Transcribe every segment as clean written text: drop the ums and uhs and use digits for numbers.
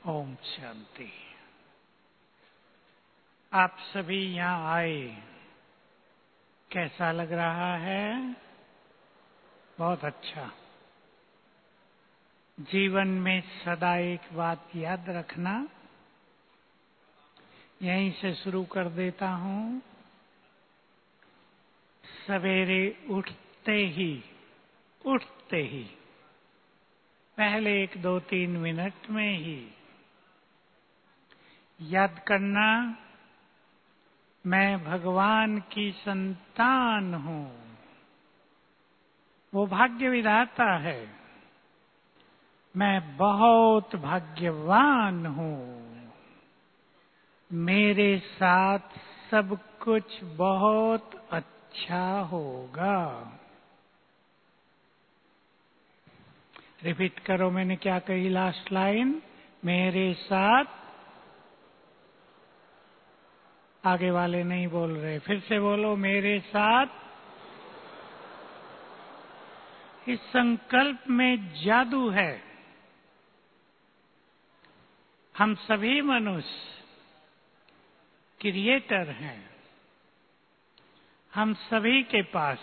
ओम शांति। आप सभी यहाँ आए, कैसा लग रहा है? बहुत अच्छा। जीवन में सदा एक बात याद रखना, यहीं से शुरू कर देता हूँ। सवेरे उठते ही पहले 1-2-3 मिनट में ही याद करना, मैं भगवान की संतान हूँ। वो भाग्य विधाता है। मैं बहुत भाग्यवान हूँ। मेरे साथ सब कुछ बहुत अच्छा होगा। रिपीट करो, मैंने क्या कही लास्ट लाइन? मेरे साथ। आगे वाले नहीं बोल रहे, फिर से बोलो, मेरे साथ। इस संकल्प में जादू है। हम सभी मनुष्य क्रिएटर हैं। हम सभी के पास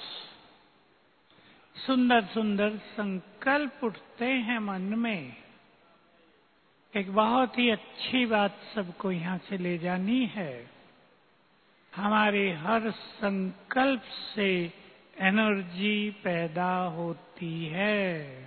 सुंदर सुंदर संकल्प उठते हैं मन में। एक बहुत ही अच्छी बात सबको यहाँ से ले जानी है। हमारे हर संकल्प से एनर्जी पैदा होती है।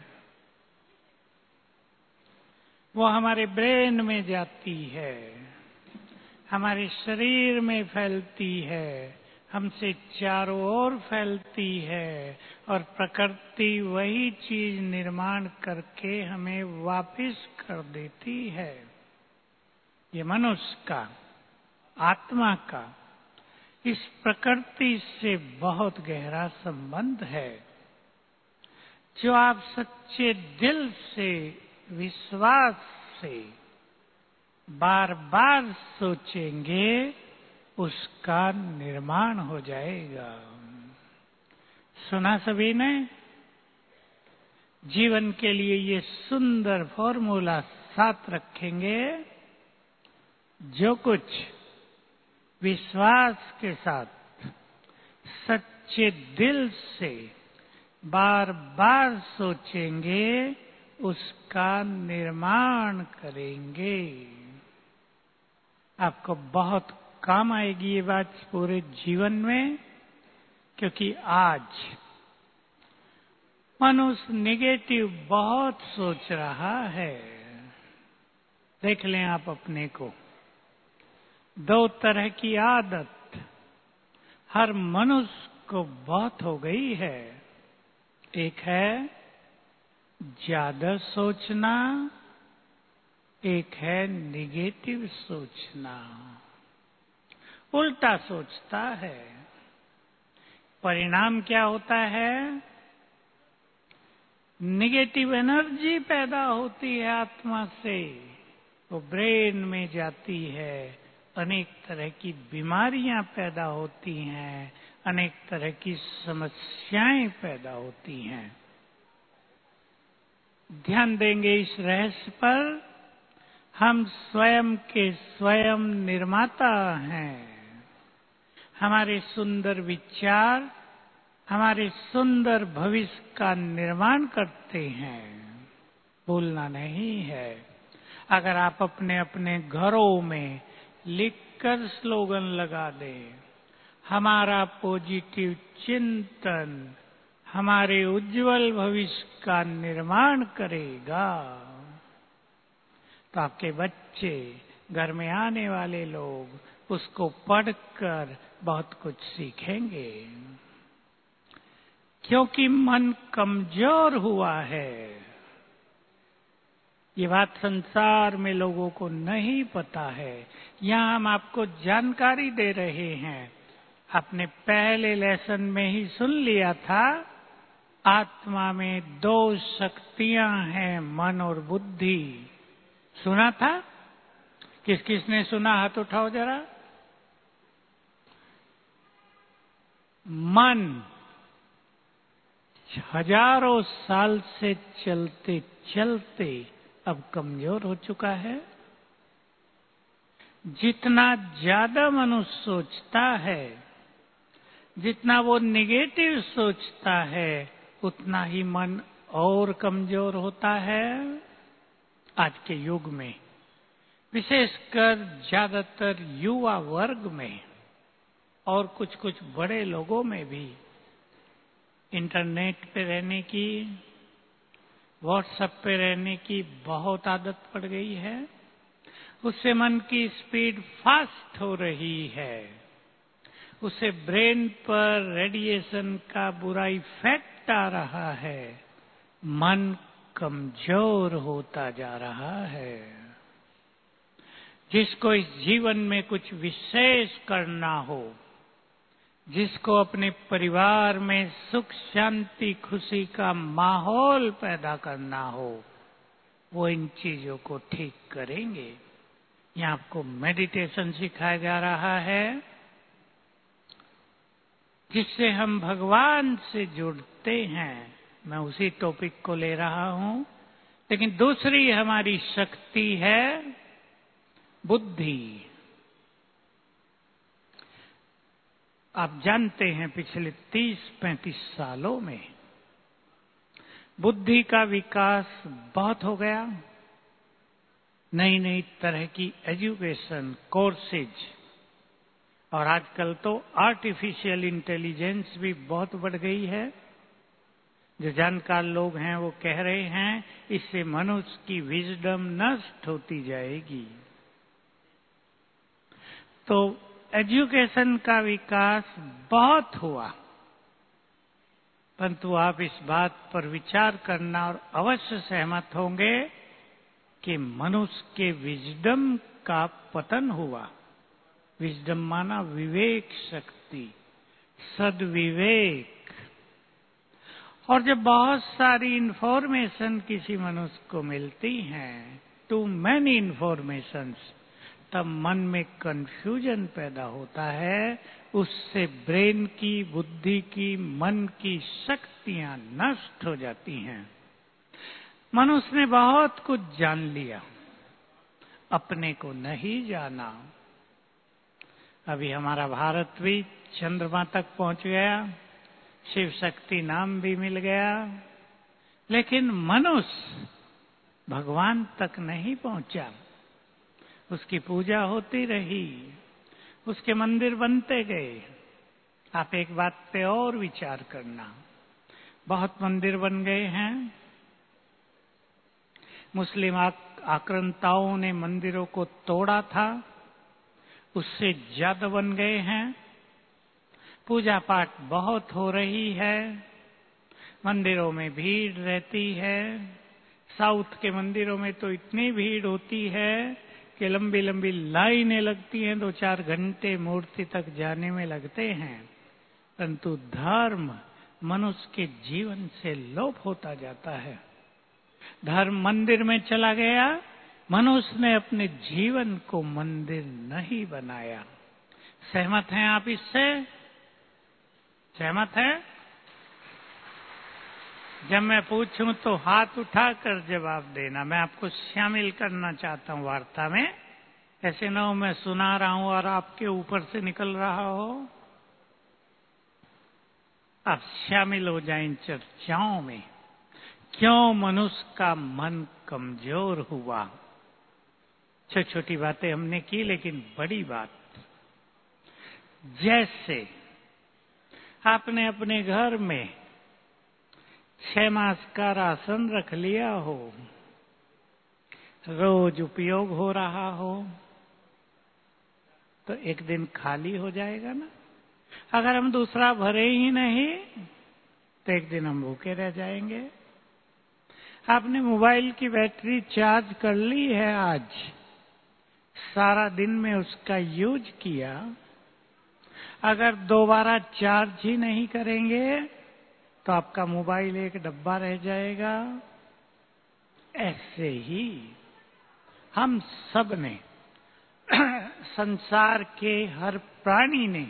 वो हमारे ब्रेन में जाती है, हमारे शरीर में फैलती है, हमसे चारों ओर फैलती है और प्रकृति वही चीज निर्माण करके हमें वापस कर देती है। ये मनुष्य का, आत्मा का इस प्रकृति से बहुत गहरा संबंध है। जो आप सच्चे दिल से, विश्वास से बार बार सोचेंगे, उसका निर्माण हो जाएगा। सुना सभी ने? जीवन के लिए ये सुंदर फॉर्मूला साथ रखेंगे। जो कुछ विश्वास के साथ सच्चे दिल से बार बार सोचेंगे, उसका निर्माण करेंगे। आपको बहुत काम आएगी ये बात पूरे जीवन में, क्योंकि आज मनुष्य नेगेटिव बहुत सोच रहा है। देख लें आप अपने को। 2 तरह की आदत हर मनुष्य को बहुत हो गई है। एक है ज्यादा सोचना, एक है निगेटिव सोचना। उल्टा सोचता है। परिणाम क्या होता है? निगेटिव एनर्जी पैदा होती है आत्मा से, वो ब्रेन में जाती है। अनेक तरह की बीमारियां पैदा होती हैं, अनेक तरह की समस्याएं पैदा होती हैं। ध्यान देंगे इस रहस्य पर। हम स्वयं के स्वयं निर्माता हैं। हमारे सुंदर विचार हमारे सुंदर भविष्य का निर्माण करते हैं। भूलना नहीं है। अगर आप अपने अपने घरों में लिखकर स्लोगन लगा दें, हमारा पॉजिटिव चिंतन हमारे उज्जवल भविष्य का निर्माण करेगा, तो आपके बच्चे, घर में आने वाले लोग उसको पढ़कर बहुत कुछ सीखेंगे। क्योंकि मन कमजोर हुआ है। ये बात संसार में लोगों को नहीं पता है। यहाँ हम आपको जानकारी दे रहे हैं। आपने पहले लेसन में ही सुन लिया था, आत्मा में 2 शक्तियां हैं, मन और बुद्धि। सुना था? किस किसने सुना? हाथ उठाओ जरा। मन हजारों साल से चलते चलते अब कमजोर हो चुका है। जितना ज्यादा मनुष्य सोचता है, जितना वो निगेटिव सोचता है, उतना ही मन और कमजोर होता है। आज के युग में, विशेषकर ज्यादातर युवा वर्ग में और कुछ कुछ बड़े लोगों में भी इंटरनेट पे रहने की, व्हाट्सएप पे रहने की बहुत आदत पड़ गई है। उससे मन की स्पीड फास्ट हो रही है, उससे ब्रेन पर रेडिएशन का बुरा इफेक्ट आ रहा है, मन कमजोर होता जा रहा है। जिसको इस जीवन में कुछ विशेष करना हो, जिसको अपने परिवार में सुख शांति खुशी का माहौल पैदा करना हो, वो इन चीजों को ठीक करेंगे। यहाँ आपको मेडिटेशन सिखाया जा रहा है, जिससे हम भगवान से जुड़ते हैं। मैं उसी टॉपिक को ले रहा हूं, लेकिन दूसरी हमारी शक्ति है बुद्धि। आप जानते हैं पिछले 30-35 सालों में बुद्धि का विकास बहुत हो गया। नई नई तरह की एजुकेशन कोर्सेज, और आजकल तो आर्टिफिशियल इंटेलिजेंस भी बहुत बढ़ गई है। जो जानकार लोग हैं वो कह रहे हैं इससे मनुष्य की विजडम नष्ट होती जाएगी। तो एजुकेशन का विकास बहुत हुआ, परंतु आप इस बात पर विचार करना और अवश्य सहमत होंगे कि मनुष्य के विजडम का पतन हुआ। विजडम माना विवेक शक्ति, सद्विवेक। और जब बहुत सारी इंफॉर्मेशन किसी मनुष्य को मिलती हैं, टू मैनी इंफॉर्मेशंस, तब मन में कंफ्यूजन पैदा होता है। उससे ब्रेन की, बुद्धि की, मन की शक्तियां नष्ट हो जाती हैं। मनुष्य ने बहुत कुछ जान लिया, अपने को नहीं जाना। अभी हमारा भारत भी चंद्रमा तक पहुंच गया, शिव शक्ति नाम भी मिल गया, लेकिन मनुष्य भगवान तक नहीं पहुंचा। उसकी पूजा होती रही, उसके मंदिर बनते गए। आप एक बात पे और विचार करना, बहुत मंदिर बन गए हैं। मुस्लिम आक्रांताओं ने मंदिरों को तोड़ा था, उससे ज्यादा बन गए हैं। पूजा पाठ बहुत हो रही है, मंदिरों में भीड़ रहती है। साउथ के मंदिरों में तो इतनी भीड़ होती है कि लंबी लंबी लाइनें लगती हैं, 2-4 घंटे मूर्ति तक जाने में लगते हैं। परंतु धर्म मनुष्य के जीवन से लोप होता जाता है। धर्म मंदिर में चला गया, मनुष्य ने अपने जीवन को मंदिर नहीं बनाया। सहमत हैं आप इससे? सहमत हैं? जब मैं पूछूं तो हाथ उठाकर जवाब देना। मैं आपको शामिल करना चाहता हूं वार्ता में। ऐसे न हो मैं सुना रहा हूं और आपके ऊपर से निकल रहा हो। आप शामिल हो जाएं इन चर्चाओं में। क्यों मनुष्य का मन कमजोर हुआ? छोटी छोटी बातें हमने की, लेकिन बड़ी बात, जैसे आपने अपने घर में 6 मास का राशन रख लिया हो, रोज उपयोग हो रहा हो, तो एक दिन खाली हो जाएगा ना। अगर हम दूसरा भरे ही नहीं तो एक दिन हम भूखे रह जाएंगे। आपने मोबाइल की बैटरी चार्ज कर ली है, आज सारा दिन में उसका यूज किया, अगर दोबारा चार्ज ही नहीं करेंगे तो आपका मोबाइल एक डब्बा रह जाएगा। ऐसे ही हम सब ने, संसार के हर प्राणी ने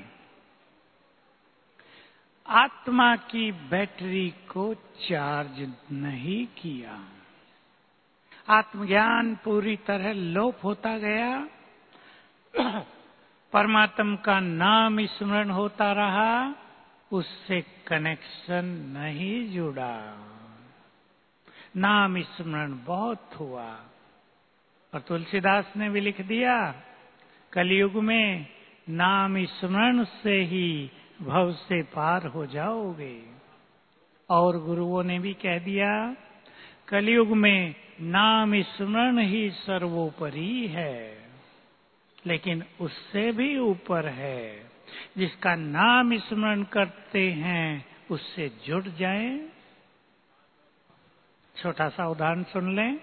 आत्मा की बैटरी को चार्ज नहीं किया। आत्मज्ञान पूरी तरह लोप होता गया। परमात्मा का नाम स्मरण होता रहा, उससे कनेक्शन नहीं जुड़ा। नाम स्मरण बहुत हुआ। और तुलसीदास ने भी लिख दिया, कलयुग में नाम स्मरण से ही भव से पार हो जाओगे। और गुरुओं ने भी कह दिया, कलयुग में नाम स्मरण ही सर्वोपरि है। लेकिन उससे भी ऊपर है, जिसका नाम स्मरण करते हैं उससे जुड़ जाएं। छोटा सा उदाहरण सुन लें।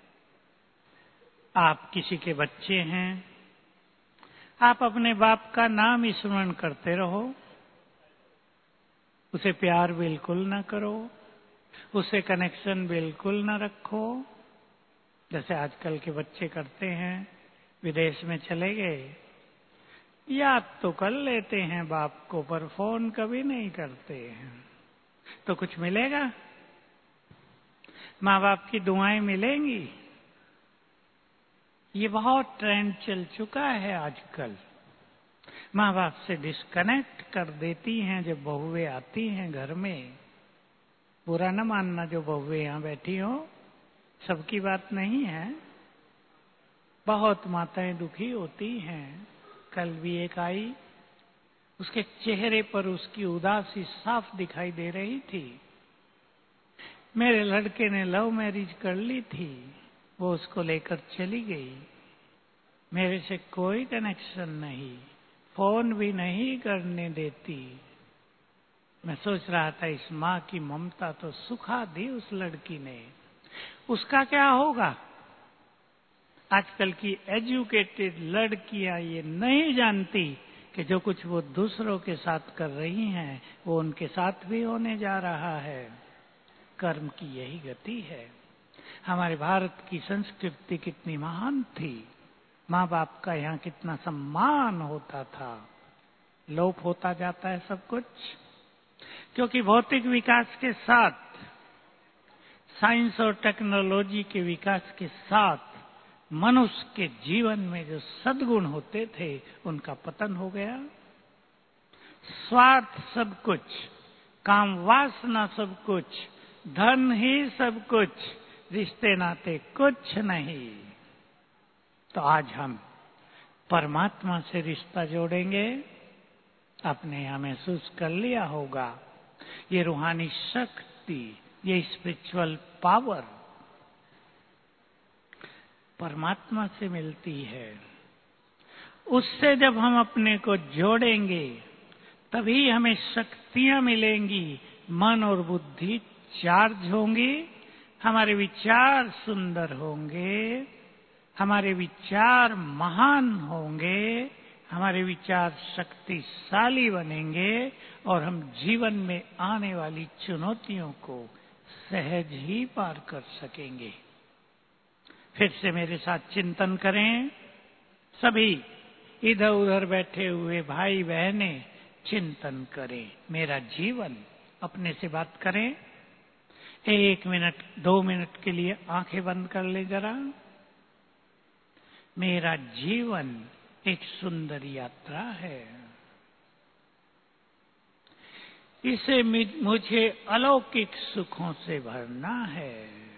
आप किसी के बच्चे हैं, आप अपने बाप का नाम स्मरण करते रहो, उसे प्यार बिल्कुल ना करो, उससे कनेक्शन बिल्कुल ना रखो, जैसे आजकल के बच्चे करते हैं। विदेश में चले गए, याद तो कर लेते हैं बाप को, पर फोन कभी नहीं करते हैं, तो कुछ मिलेगा? माँ बाप की दुआएं मिलेंगी? ये बहुत ट्रेंड चल चुका है आजकल। माँ बाप से डिस्कनेक्ट कर देती हैं जब बहुएं आती हैं घर में। बुरा न मानना जो बहुएं यहां बैठी हो, सबकी बात नहीं है। बहुत माताएं दुखी होती हैं। कल भी एक आई, उसके चेहरे पर उसकी उदासी साफ दिखाई दे रही थी। मेरे लड़के ने लव मैरिज कर ली थी, वो उसको लेकर चली गई, मेरे से कोई कनेक्शन नहीं, फोन भी नहीं करने देती। मैं सोच रहा था इस माँ की ममता तो सुखा दी उस लड़की ने, उसका क्या होगा? आजकल की एजुकेटेड लड़कियां ये नहीं जानती कि जो कुछ वो दूसरों के साथ कर रही हैं वो उनके साथ भी होने जा रहा है। कर्म की यही गति है। हमारे भारत की संस्कृति कितनी महान थी, माँ बाप का यहाँ कितना सम्मान होता था। लोप होता जाता है सब कुछ, क्योंकि भौतिक विकास के साथ, साइंस और टेक्नोलॉजी के विकास के साथ मनुष्य के जीवन में जो सद्गुण होते थे उनका पतन हो गया। स्वार्थ सब कुछ, काम वासना सब कुछ, धन ही सब कुछ, रिश्ते नाते कुछ नहीं। तो आज हम परमात्मा से रिश्ता जोड़ेंगे। आपने यहां महसूस कर लिया होगा, ये रूहानी शक्ति, ये स्पिरिचुअल पावर परमात्मा से मिलती है। उससे जब हम अपने को जोड़ेंगे तभी हमें शक्तियां मिलेंगी, मन और बुद्धि चार्ज होंगी, हमारे विचार सुंदर होंगे, हमारे विचार महान होंगे, हमारे विचार शक्तिशाली बनेंगे और हम जीवन में आने वाली चुनौतियों को सहज ही पार कर सकेंगे। फिर से मेरे साथ चिंतन करें। सभी इधर उधर बैठे हुए भाई बहनें चिंतन करें मेरा जीवन। अपने से बात करें। 1 मिनट 2 मिनट के लिए आंखें बंद कर ले जरा। मेरा जीवन एक सुंदर यात्रा है, इसे मुझे अलौकिक सुखों से भरना है।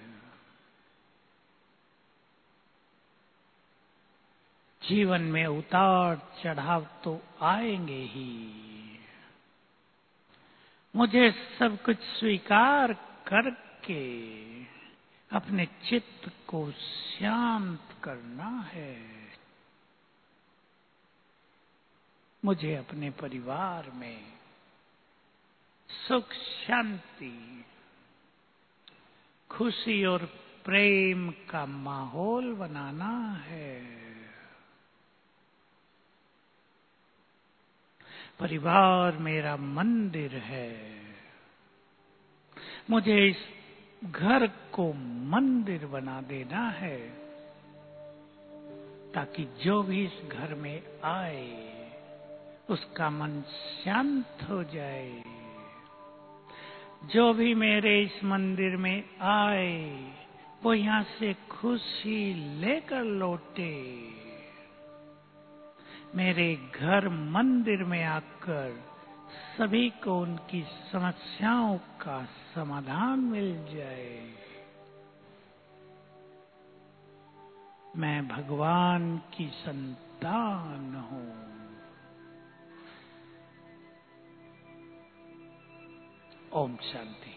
जीवन में उतार चढ़ाव तो आएंगे ही, मुझे सब कुछ स्वीकार करके अपने चित्त को शांत करना है। मुझे अपने परिवार में सुख शांति, खुशी और प्रेम का माहौल बनाना है। परिवार मेरा मंदिर है, मुझे इस घर को मंदिर बना देना है, ताकि जो भी इस घर में आए उसका मन शांत हो जाए। जो भी मेरे इस मंदिर में आए वो यहां से खुशी लेकर लौटे। मेरे घर मंदिर में आकर सभी को उनकी समस्याओं का समाधान मिल जाए। मैं भगवान की संतान हूं। ओम शांति।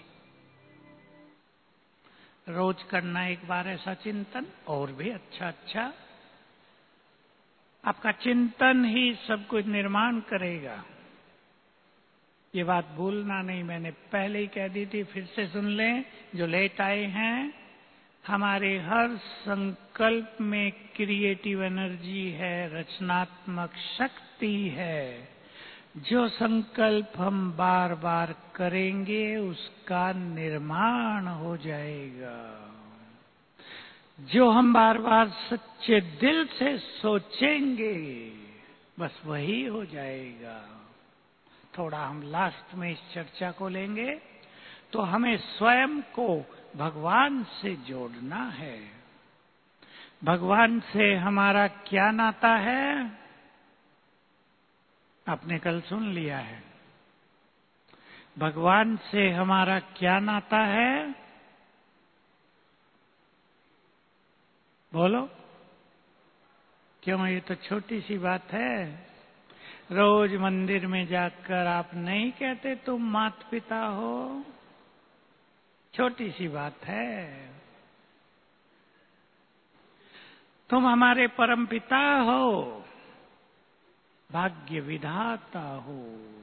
रोज करना एक बार ऐसा चिंतन, और भी अच्छा। आपका चिंतन ही सब कुछ निर्माण करेगा। ये बात भूलना नहीं, मैंने पहले ही कह दी थी, फिर से सुन लें जो लेट आए हैं। हमारे हर संकल्प में क्रिएटिव एनर्जी है, रचनात्मक शक्ति है। जो संकल्प हम बार बार करेंगे उसका निर्माण हो जाएगा। जो हम बार बार सच्चे दिल से सोचेंगे बस वही हो जाएगा। थोड़ा हम लास्ट में इस चर्चा को लेंगे। तो हमें स्वयं को भगवान से जोड़ना है। भगवान से हमारा क्या नाता है? आपने कल सुन लिया है। भगवान से हमारा क्या नाता है? बोलो। क्यों, ये तो छोटी सी बात है। रोज मंदिर में जाकर आप नहीं कहते तुम माता पिता हो? छोटी सी बात है। तुम हमारे परम पिता हो, भाग्य विधाता हो,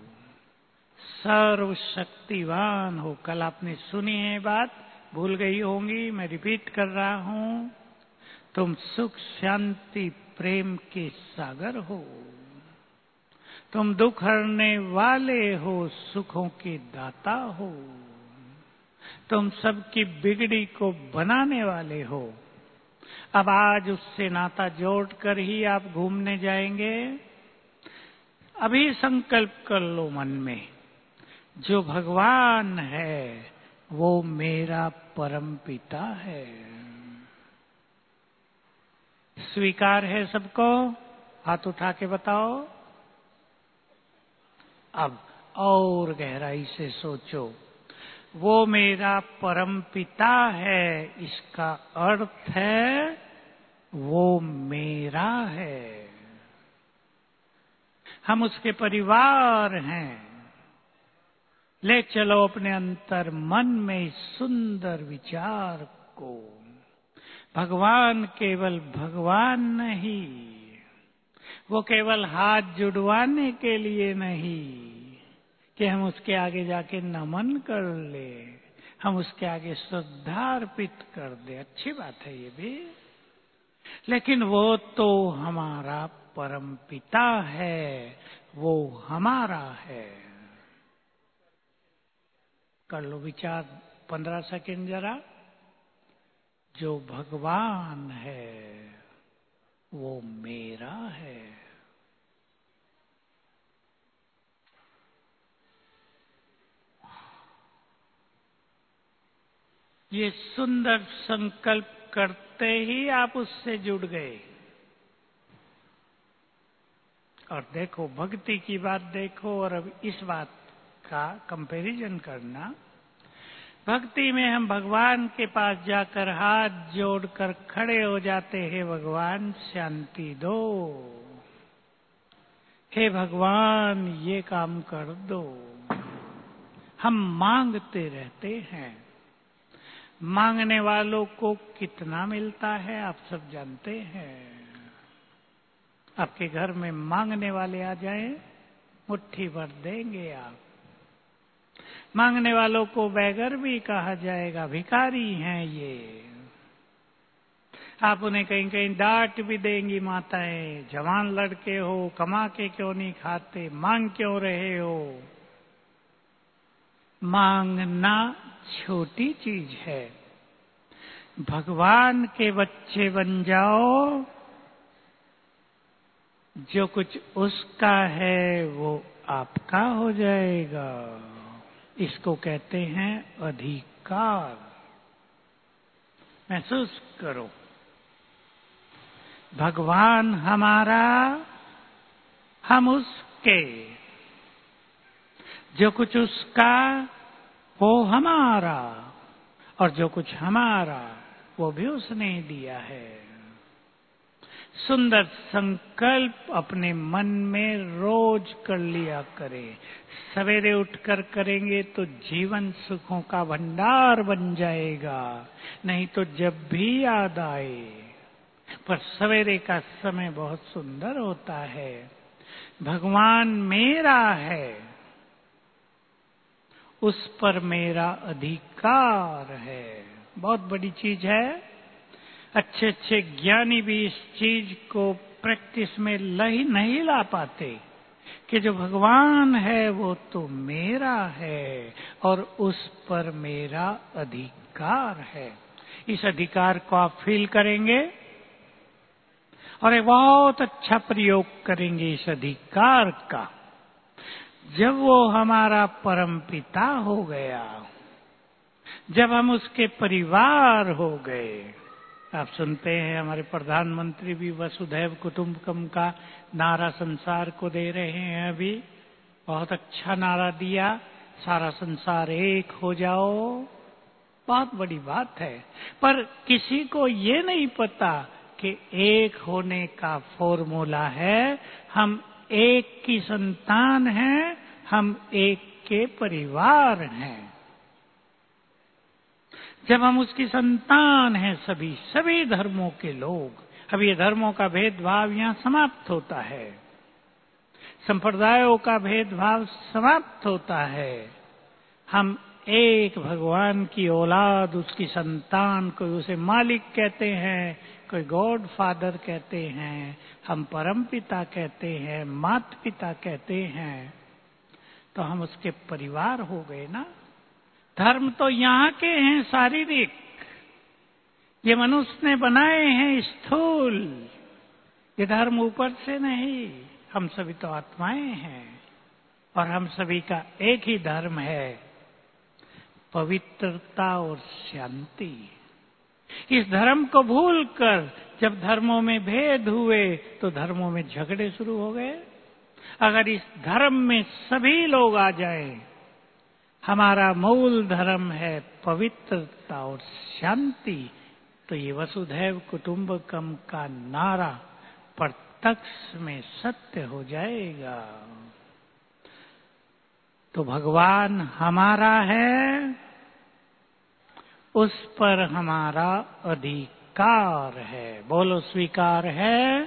सर्वशक्तिवान हो। कल आपने सुनी है बात, भूल गई होंगी, मैं रिपीट कर रहा हूं। तुम सुख शांति प्रेम के सागर हो। तुम दुख हरने वाले हो, सुखों के दाता हो। तुम सबकी बिगड़ी को बनाने वाले हो। अब आज उससे नाता जोड़कर ही आप घूमने जाएंगे। अभी संकल्प कर लो मन में, जो भगवान है वो मेरा परम पिता है। स्वीकार है सबको? हाथ उठा के बताओ। अब और गहराई से सोचो। वो मेरा परम पिता है, इसका अर्थ है वो मेरा है। हम उसके परिवार हैं। ले चलो अपने अंतर मन में इस सुंदर विचार को। भगवान केवल भगवान नहीं, वो केवल हाथ जुड़वाने के लिए नहीं कि हम उसके आगे जाके नमन कर ले, हम उसके आगे श्रद्धा अर्पित कर दे। अच्छी बात है ये भी, लेकिन वो तो हमारा परम पिता है, वो हमारा है। कर लो विचार 15 सेकंड जरा। जो भगवान है वो मेरा है। ये सुंदर संकल्प करते ही आप उससे जुड़ गए। और देखो, भक्ति की बात देखो और अब इस बात का कंपैरिजन करना। भक्ति में हम भगवान के पास जाकर हाथ जोड़कर खड़े हो जाते हैं, भगवान शांति दो, हे भगवान ये काम कर दो। हम मांगते रहते हैं। मांगने वालों को कितना मिलता है आप सब जानते हैं। आपके घर में मांगने वाले आ जाएं, मुट्ठी भर देंगे आप। मांगने वालों को बैगर भी कहा जाएगा, भिखारी हैं ये। आप उन्हें कहीं कहीं डांट भी देंगी माताएं, जवान लड़के हो, कमा के क्यों नहीं खाते, मांग क्यों रहे हो। मांगना छोटी चीज है। भगवान के बच्चे बन जाओ, जो कुछ उसका है वो आपका हो जाएगा। इसको कहते हैं अधिकार। महसूस करो, भगवान हमारा, हम उसके, जो कुछ उसका वो हमारा, और जो कुछ हमारा वो भी उसने दिया है। सुंदर संकल्प अपने मन में रोज कर लिया करें। सवेरे उठकर करेंगे तो जीवन सुखों का भंडार बन जाएगा, नहीं तो जब भी याद आए। पर सवेरे का समय बहुत सुंदर होता है। भगवान मेरा है, उस पर मेरा अधिकार है। बहुत बड़ी चीज है। अच्छे अच्छे ज्ञानी भी इस चीज को प्रैक्टिस में नहीं ला पाते कि जो भगवान है वो तो मेरा है और उस पर मेरा अधिकार है। इस अधिकार को आप फील करेंगे और एक बहुत अच्छा प्रयोग करेंगे इस अधिकार का। जब वो हमारा परम पिता हो गया, जब हम उसके परिवार हो गए। आप सुनते हैं हमारे प्रधानमंत्री भी वसुधैव कुटुंबकम का नारा संसार को दे रहे हैं। अभी बहुत अच्छा नारा दिया, सारा संसार एक हो जाओ। बहुत बड़ी बात है। पर किसी को ये नहीं पता कि एक होने का फॉर्मूला है। हम एक की संतान हैं, हम एक के परिवार हैं। जब हम उसकी संतान हैं, सभी धर्मों के लोग, अब ये धर्मों का भेदभाव यहाँ समाप्त होता है, संप्रदायों का भेदभाव समाप्त होता है। हम एक भगवान की औलाद, उसकी संतान, कोई उसे मालिक कहते हैं, कोई गॉड फादर कहते हैं, हम परम पिता कहते हैं, मात पिता कहते हैं, तो हम उसके परिवार हो गए ना। धर्म तो यहाँ के हैं शारीरिक, ये मनुष्य ने बनाए हैं स्थूल। ये धर्म ऊपर से नहीं, हम सभी तो आत्माएं हैं और हम सभी का एक ही धर्म है, पवित्रता और शांति। इस धर्म को भूलकर जब धर्मों में भेद हुए तो धर्मों में झगड़े शुरू हो गए। अगर इस धर्म में सभी लोग आ जाएं, हमारा मूल धर्म है पवित्रता और शांति, तो ये वसुधैव कुटुंबकम का नारा प्रत्यक्ष में सत्य हो जाएगा। तो भगवान हमारा है, उस पर हमारा अधिकार है। बोलो स्वीकार है?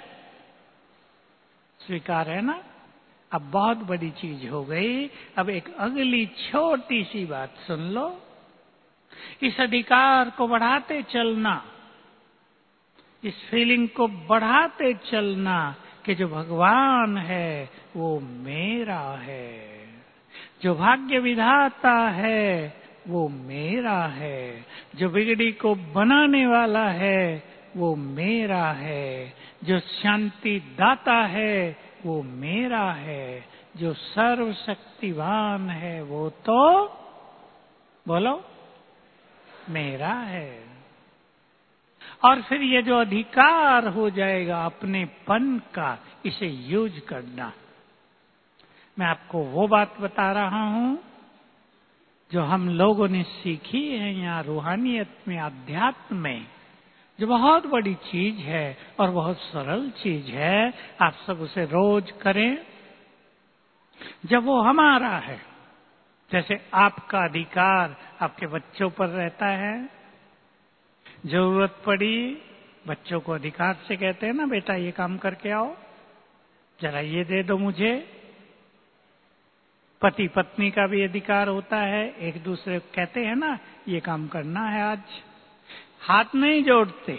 स्वीकार है ना। अब बहुत बड़ी चीज हो गई। अब एक अगली छोटी सी बात सुन लो। इस अधिकार को बढ़ाते चलना, इस फीलिंग को बढ़ाते चलना कि जो भगवान है वो मेरा है, जो भाग्य विधाता है वो मेरा है, जो बिगड़ी को बनाने वाला है वो मेरा है, जो शांति दाता है वो मेरा है, जो सर्वशक्तिवान है वो तो बोलो मेरा है। और फिर ये जो अधिकार हो जाएगा अपनेपन का, इसे यूज करना। मैं आपको वो बात बता रहा हूं जो हम लोगों ने सीखी है यहाँ रूहानियत में, अध्यात्म में, जो बहुत बड़ी चीज है और बहुत सरल चीज है। आप सब उसे रोज करें। जब वो हमारा है, जैसे आपका अधिकार आपके बच्चों पर रहता है, जरूरत पड़ी बच्चों को अधिकार से कहते हैं ना, बेटा ये काम करके आओ, जरा ये दे दो मुझे। पति पत्नी का भी अधिकार होता है, एक दूसरे को कहते हैं ना ये काम करना है आज, हाथ नहीं जोड़ते,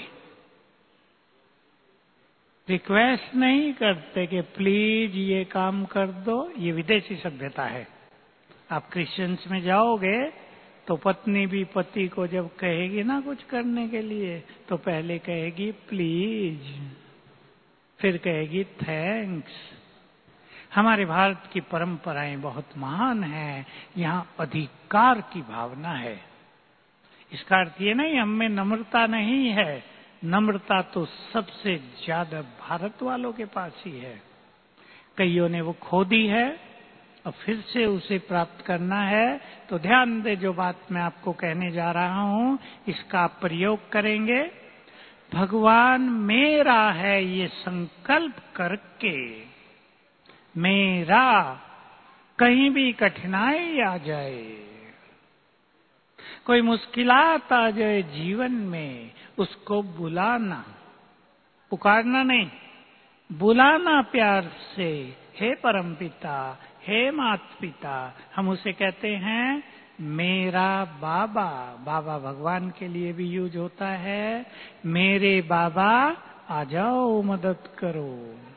रिक्वेस्ट नहीं करते कि प्लीज ये काम कर दो। ये विदेशी सभ्यता है। आप क्रिश्चियंस में जाओगे तो पत्नी भी पति को जब कहेगी ना कुछ करने के लिए, तो पहले कहेगी प्लीज, फिर कहेगी थैंक्स। हमारे भारत की परंपराएं बहुत महान हैं। यहाँ अधिकार की भावना है। इसका अर्थ ये नहीं हम में नम्रता नहीं है। नम्रता तो सबसे ज्यादा भारत वालों के पास ही है। कईयों ने वो खो दी है और फिर से उसे प्राप्त करना है। तो ध्यान दे, जो बात मैं आपको कहने जा रहा हूं इसका आप प्रयोग करेंगे। भगवान मेरा है ये संकल्प करके, मेरा, कहीं भी कठिनाई आ जाए, कोई मुश्किलात आ जाए जीवन में, उसको बुलाना, पुकारना नहीं, बुलाना प्यार से, हे परमपिता, हे माता पिता। हम उसे कहते हैं मेरा बाबा। बाबा भगवान के लिए भी यूज होता है। मेरे बाबा आ जाओ, मदद करो।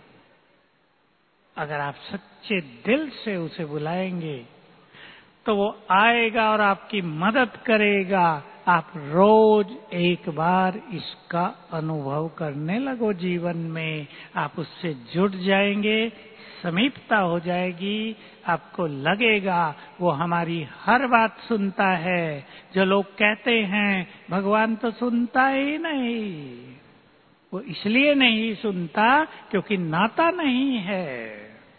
अगर आप सच्चे दिल से उसे बुलाएंगे तो वो आएगा और आपकी मदद करेगा। आप रोज एक बार इसका अनुभव करने लगो जीवन में, आप उससे जुड़ जाएंगे, समीपता हो जाएगी। आपको लगेगा वो हमारी हर बात सुनता है। जो लोग कहते हैं भगवान तो सुनता ही नहीं, वो इसलिए नहीं सुनता क्योंकि नाता नहीं है।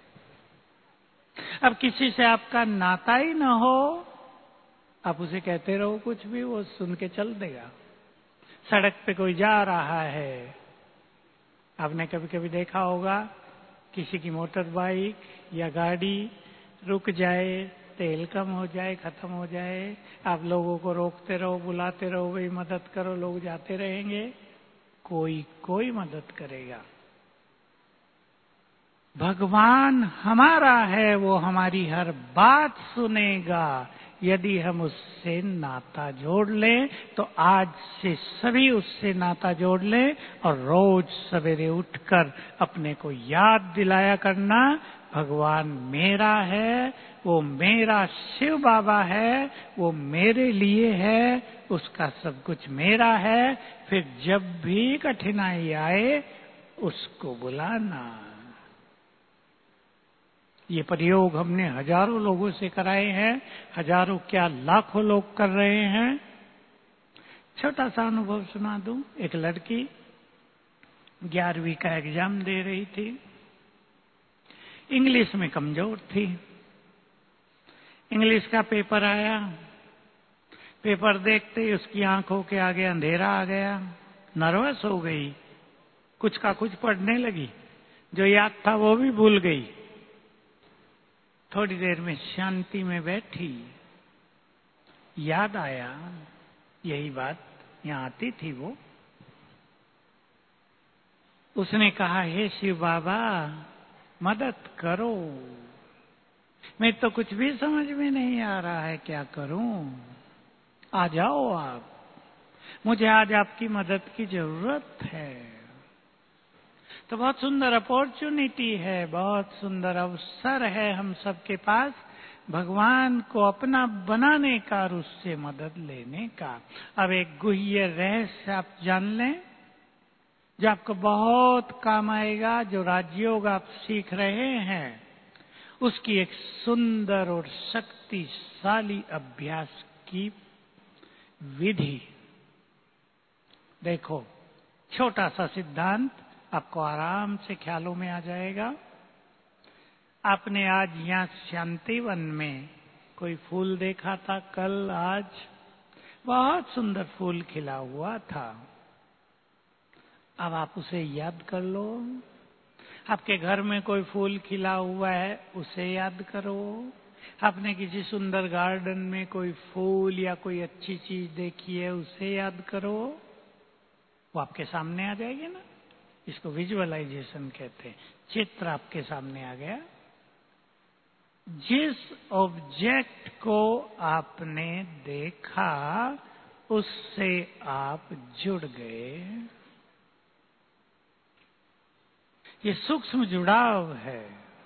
अब किसी से आपका नाता ही ना हो, आप उसे कहते रहो कुछ भी, वो सुन के चल देगा। सड़क पे कोई जा रहा है, आपने कभी कभी देखा होगा, किसी की मोटर बाइक या गाड़ी रुक जाए, तेल कम हो जाए, खत्म हो जाए, आप लोगों को रोकते रहो, बुलाते रहो, भाई मदद करो, लोग जाते रहेंगे, कोई मदद करेगा। भगवान हमारा है, वो हमारी हर बात सुनेगा यदि हम उससे नाता जोड़ लें। तो आज से सभी उससे नाता जोड़ लें और रोज सवेरे उठकर अपने को याद दिलाया करना, भगवान मेरा है, वो मेरा शिव बाबा है, वो मेरे लिए है, उसका सब कुछ मेरा है। फिर जब भी कठिनाई आए उसको बुलाना। ये प्रयोग हमने हजारों लोगों से कराए हैं, हजारों क्या लाखों लोग कर रहे हैं। छोटा सा अनुभव सुना दूं। एक लड़की 11वीं का एग्जाम दे रही थी, इंग्लिश में कमजोर थी। इंग्लिश का पेपर आया, पेपर देखते ही उसकी आंखों के आगे अंधेरा आ गया, नर्वस हो गई, कुछ का कुछ पढ़ने लगी, जो याद था वो भी भूल गई। थोड़ी देर में शांति में बैठी, याद आया यही बात यहां आती थी वो। उसने कहा, हे शिव बाबा मदद करो, मैं तो कुछ भी समझ में नहीं आ रहा है, क्या करूं? आ जाओ आप, मुझे आज आपकी मदद की जरूरत है। तो बहुत सुंदर अपॉर्चुनिटी है, बहुत सुंदर अवसर है हम सबके पास भगवान को अपना बनाने का और उससे मदद लेने का। अब एक गुह्य रहस्य आप जान लें जो आपको बहुत काम आएगा। जो राजयोग आप सीख रहे हैं उसकी एक सुंदर और शक्तिशाली अभ्यास की विधि देखो। छोटा सा सिद्धांत आपको आराम से ख्यालों में आ जाएगा। आपने आज यहाँ शांतिवन में कोई फूल देखा था कल आज? बहुत सुंदर फूल खिला हुआ था। अब आप उसे याद कर लो। आपके घर में कोई फूल खिला हुआ है, उसे याद करो। आपने किसी सुंदर गार्डन में कोई फूल या कोई अच्छी चीज देखी है, उसे याद करो। वो आपके सामने आ जाएगी ना। इसको विजुअलाइजेशन कहते हैं। चित्र आपके सामने आ गया। जिस ऑब्जेक्ट को आपने देखा उससे आप जुड़ गए। ये सूक्ष्म जुड़ाव है।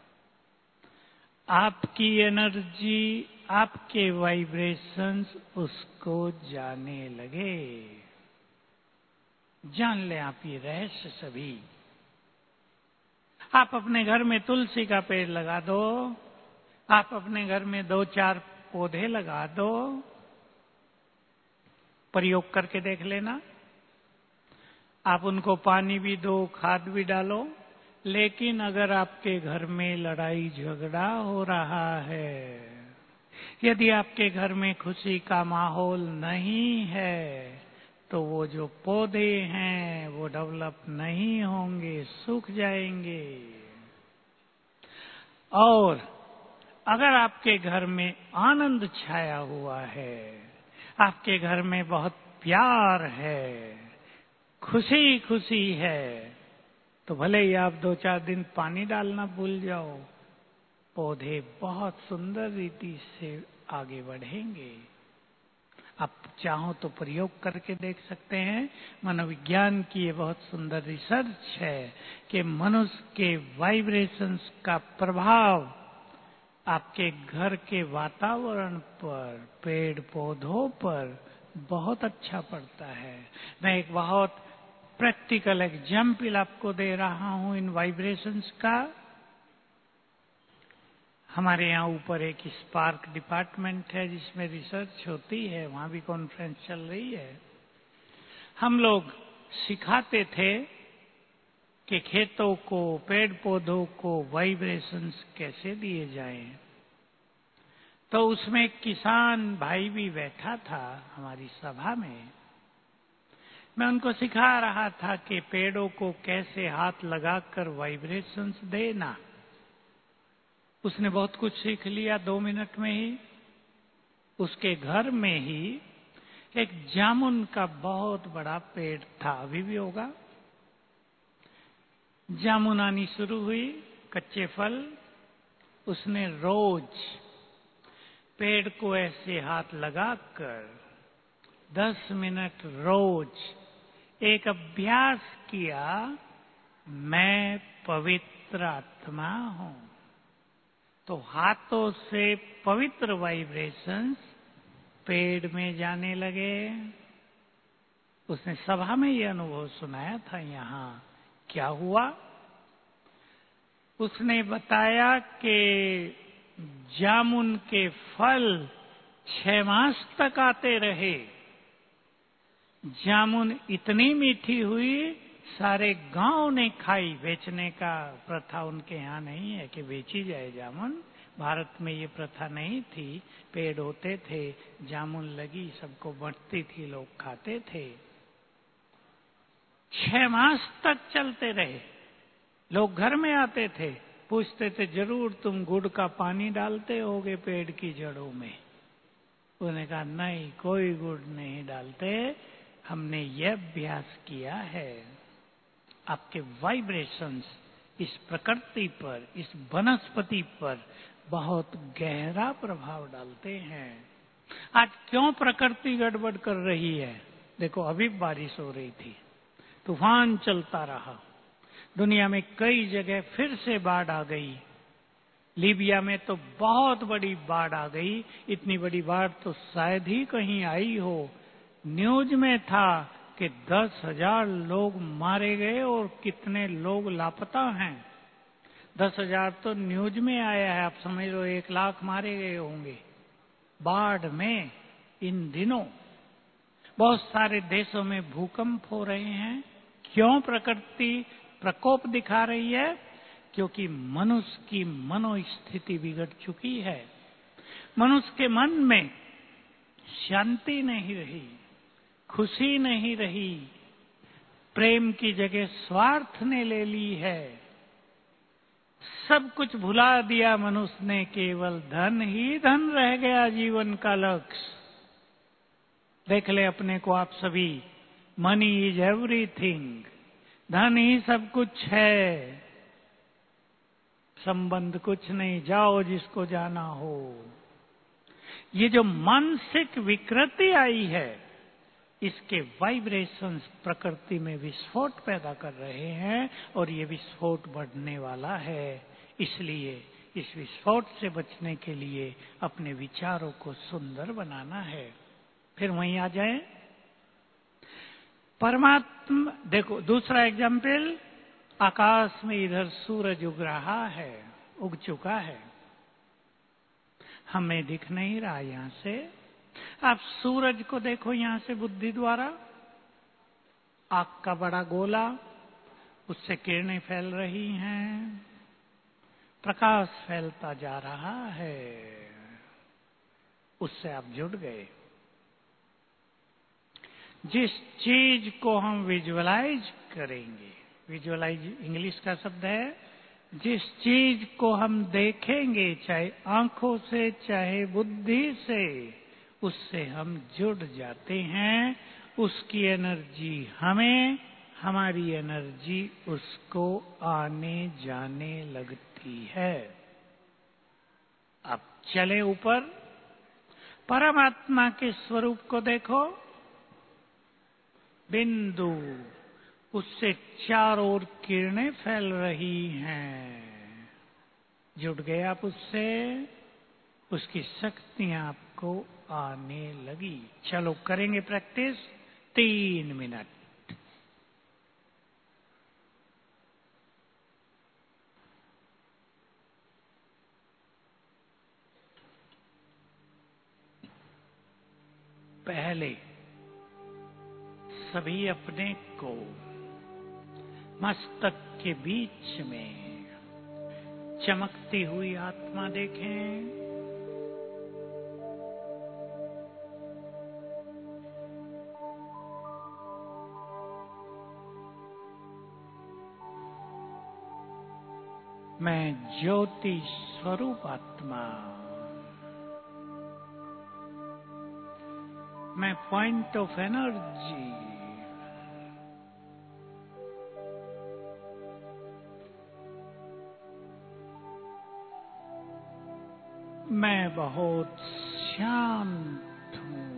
आपकी एनर्जी, आपके वाइब्रेशंस उसको जाने लगे। जान लें आप ये रहस्य सभी। आप अपने घर में तुलसी का पेड़ लगा दो, आप अपने घर में 2-4 पौधे लगा दो, प्रयोग करके देख लेना। आप उनको पानी भी दो, खाद भी डालो, लेकिन अगर आपके घर में लड़ाई झगड़ा हो रहा है, यदि आपके घर में खुशी का माहौल नहीं है, तो वो जो पौधे हैं वो डेवलप नहीं होंगे, सूख जाएंगे। और अगर आपके घर में आनंद छाया हुआ है, आपके घर में बहुत प्यार है, खुशी खुशी है, तो भले ही आप 2-4 दिन पानी डालना भूल जाओ, पौधे बहुत सुंदर रीति से आगे बढ़ेंगे। आप चाहो तो प्रयोग करके देख सकते हैं। मनोविज्ञान की ये बहुत सुंदर रिसर्च है कि मनुष्य के वाइब्रेशंस का प्रभाव आपके घर के वातावरण पर, पेड़ पौधों पर बहुत अच्छा पड़ता है। मैं एक बहुत प्रैक्टिकल एग्जाम्पल आपको दे रहा हूं इन वाइब्रेशंस का। हमारे यहाँ ऊपर एक स्पार्क डिपार्टमेंट है जिसमें रिसर्च होती है, वहां भी कॉन्फ्रेंस चल रही है। हम लोग सिखाते थे कि खेतों को, पेड़ पौधों को वाइब्रेशंस कैसे दिए जाएं। तो उसमें एक किसान भाई भी बैठा था हमारी सभा में। मैं उनको सिखा रहा था कि पेड़ों को कैसे हाथ लगाकर वाइब्रेशंस देना। उसने बहुत कुछ सीख लिया 2 मिनट में ही। उसके घर में ही एक जामुन का बहुत बड़ा पेड़ था, अभी भी होगा। जामुन आनी शुरू हुई, कच्चे फल। उसने रोज पेड़ को ऐसे हाथ लगाकर 10 मिनट रोज एक अभ्यास किया, मैं पवित्र आत्मा हूं। तो हाथों से पवित्र वाइब्रेशंस पेड़ में जाने लगे। उसने सभा में ये अनुभव सुनाया था। यहाँ क्या हुआ? उसने बताया कि जामुन के फल 6 मास तक आते रहे। जामुन इतनी मीठी हुई, सारे गांव ने खाई। बेचने का प्रथा उनके यहाँ नहीं है कि बेची जाए जामुन। भारत में ये प्रथा नहीं थी। पेड़ होते थे, जामुन लगी, सबको बंटती थी, लोग खाते थे। 6 मास तक चलते रहे। लोग घर में आते थे, पूछते थे, जरूर तुम गुड़ का पानी डालते होगे पेड़ की जड़ों में। उन्होंने कहा, नहीं, कोई गुड़ नहीं डालते, हमने यह अभ्यास किया है। आपके वाइब्रेशंस इस प्रकृति पर, इस वनस्पति पर बहुत गहरा प्रभाव डालते हैं। आज क्यों प्रकृति गड़बड़ कर रही है? देखो, अभी बारिश हो रही थी, तूफान चलता रहा, दुनिया में कई जगह फिर से बाढ़ आ गई। लीबिया में तो बहुत बड़ी बाढ़ आ गई। इतनी बड़ी बाढ़ तो शायद ही कहीं आई हो। न्यूज में था कि 10,000 लोग मारे गए और कितने लोग लापता हैं। 10,000 तो न्यूज में आया है, आप समझ लो 1 लाख मारे गए होंगे बाढ़ में। इन दिनों बहुत सारे देशों में भूकंप हो रहे हैं। क्यों प्रकृति प्रकोप दिखा रही है? क्योंकि मनुष्य की मनोस्थिति बिगड़ चुकी है। मनुष्य के मन में शांति नहीं रही, खुशी नहीं रही। प्रेम की जगह स्वार्थ ने ले ली है। सब कुछ भुला दिया मनुष्य ने, केवल धन ही धन रह गया जीवन का लक्ष्य। देख ले अपने को आप सभी, मनी इज एवरीथिंग। धन ही सब कुछ है, संबंध कुछ नहीं, जाओ जिसको जाना हो। ये जो मानसिक विकृति आई है, इसके वाइब्रेशंस प्रकृति में विस्फोट पैदा कर रहे हैं और ये विस्फोट बढ़ने वाला है। इसलिए इस विस्फोट से बचने के लिए अपने विचारों को सुंदर बनाना है। फिर वहीं आ जाए परमात्मा। देखो दूसरा एग्जाम्पल, आकाश में इधर सूरज उग रहा है, उग चुका है, हमें दिख नहीं रहा यहां से। आप सूरज को देखो यहां से बुद्धि द्वारा, आग का बड़ा गोला, उससे किरणें फैल रही हैं, प्रकाश फैलता जा रहा है, उससे आप जुड़ गए। जिस चीज को हम विजुअलाइज करेंगे, विजुअलाइज इंग्लिश का शब्द है, जिस चीज को हम देखेंगे, चाहे आंखों से चाहे बुद्धि से, उससे हम जुड़ जाते हैं। उसकी एनर्जी हमें, हमारी एनर्जी उसको आने जाने लगती है। अब चले ऊपर, परमात्मा के स्वरूप को देखो। बिंदु, उससे चारों ओर किरणें फैल रही हैं। जुड़ गए आप उससे, उसकी शक्तियां आपको आने लगी। चलो करेंगे प्रैक्टिस 3 मिनट। पहले सभी अपने को मस्तक के बीच में चमकती हुई आत्मा देखें। मैं ज्योति स्वरूप आत्मा, मैं पॉइंट ऑफ एनर्जी, मैं बहुत शांत हूं,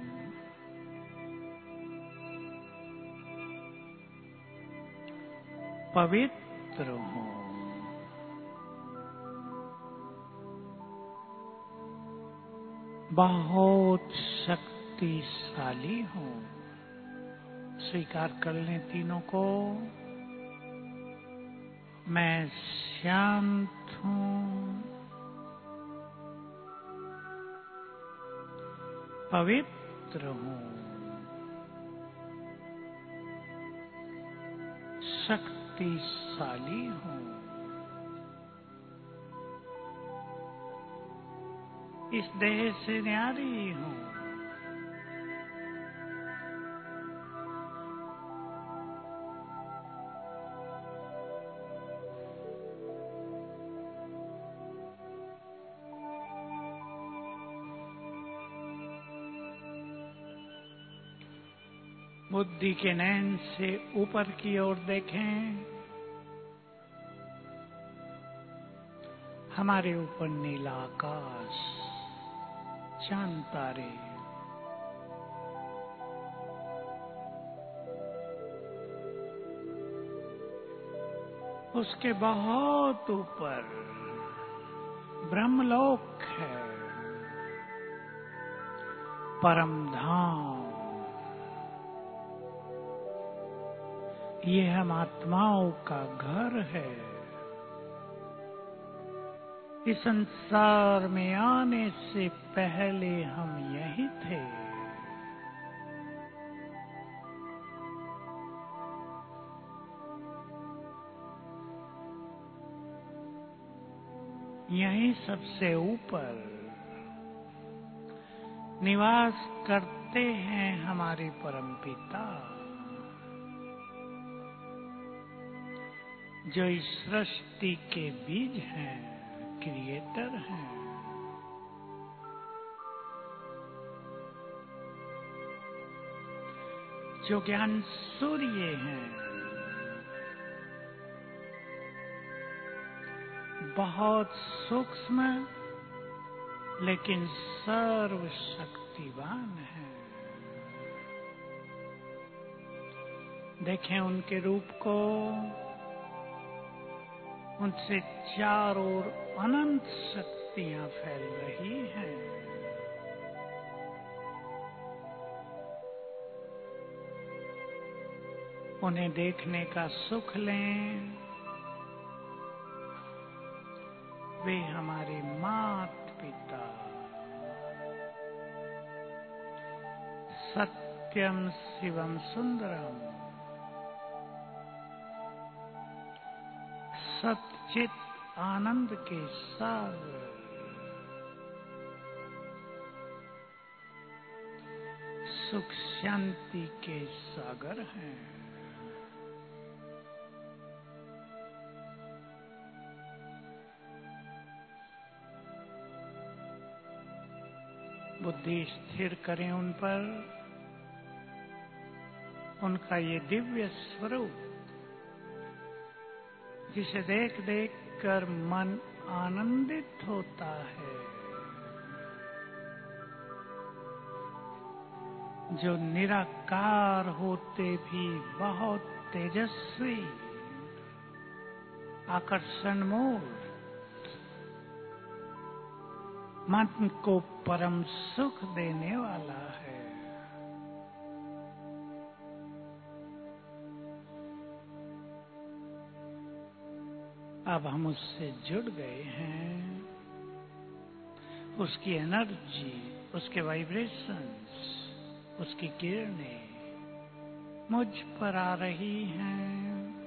पवित्र हूं, बहुत शक्तिशाली हूं। स्वीकार कर लें तीनों को। मैं शांत हूं, पवित्र हूं, शक्तिशाली हूं। इस देह से न्यारी हूं। बुद्धि के नयन से ऊपर की ओर देखें। हमारे ऊपर नीला आकाश, चांद तारे, उसके बहुत ऊपर ब्रह्मलोक है, परम धाम। ये हम आत्माओं का घर है। इस संसार में आने से पहले हम यही थे। यहीं सबसे ऊपर निवास करते हैं हमारे परमपिता, जो इस सृष्टि के बीज हैं, क्रिएटर हैं। जो ज्ञान सूर्य हैं, बहुत सूक्ष्म लेकिन सर्वशक्तिवान है। देखें उनके रूप को। उनसे चारों ओर अनंत शक्तियां फैल रही हैं। उन्हें देखने का सुख लें। वे हमारे माता पिता, सत्यम शिवम सुंदरम, सच्चित आनंद के सागर, सुख शांति के सागर हैं। बुद्धि स्थिर करें उन पर, उनका ये दिव्य स्वरूप जिसे देख देख कर मन आनंदित होता है, जो निराकार होते भी बहुत तेजस्वी, आकर्षण मूर्त, मन को परम सुख देने वाला है। अब हम उससे जुड़ गए हैं, उसकी एनर्जी, उसके वाइब्रेशंस, उसकी किरणें मुझ पर आ रही हैं।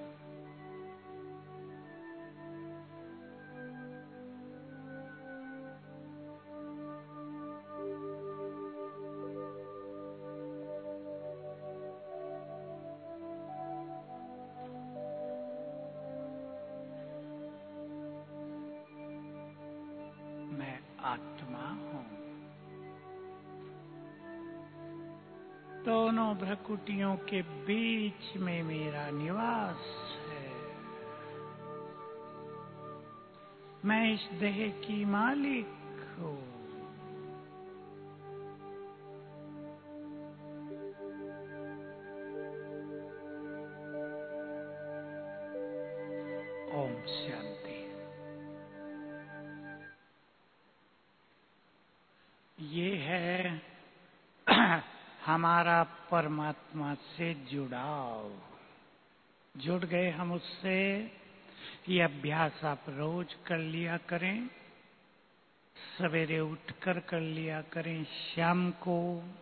मैं आत्मा हूं। दोनों भ्रकुटियों के बीच में मेरा निवास है। मैं इस देह की मालिक हूं। ओम शांति। ये है हमारा परमात्मा से जुड़ाव। जुड़ गए हम उससे। ये अभ्यास आप रोज कर लिया करें, सवेरे उठकर कर लिया करें, शाम को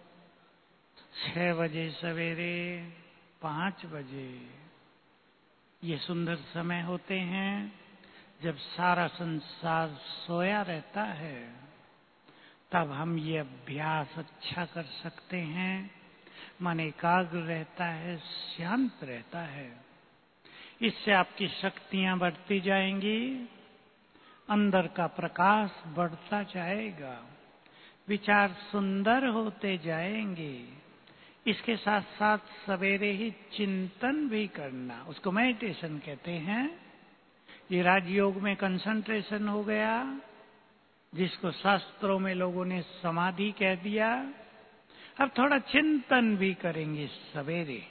6 बजे सवेरे, 5 बजे। ये सुंदर समय होते हैं जब सारा संसार सोया रहता है, तब हम ये अभ्यास अच्छा कर सकते हैं। मन एकाग्र रहता है, शांत रहता है। इससे आपकी शक्तियां बढ़ती जाएंगी, अंदर का प्रकाश बढ़ता जाएगा, विचार सुंदर होते जाएंगे। इसके साथ साथ सवेरे ही चिंतन भी करना, उसको मेडिटेशन कहते हैं। ये राजयोग में कंसंट्रेशन हो गया, जिसको शास्त्रों में लोगों ने समाधि कह दिया। अब थोड़ा चिंतन भी करेंगे सवेरे।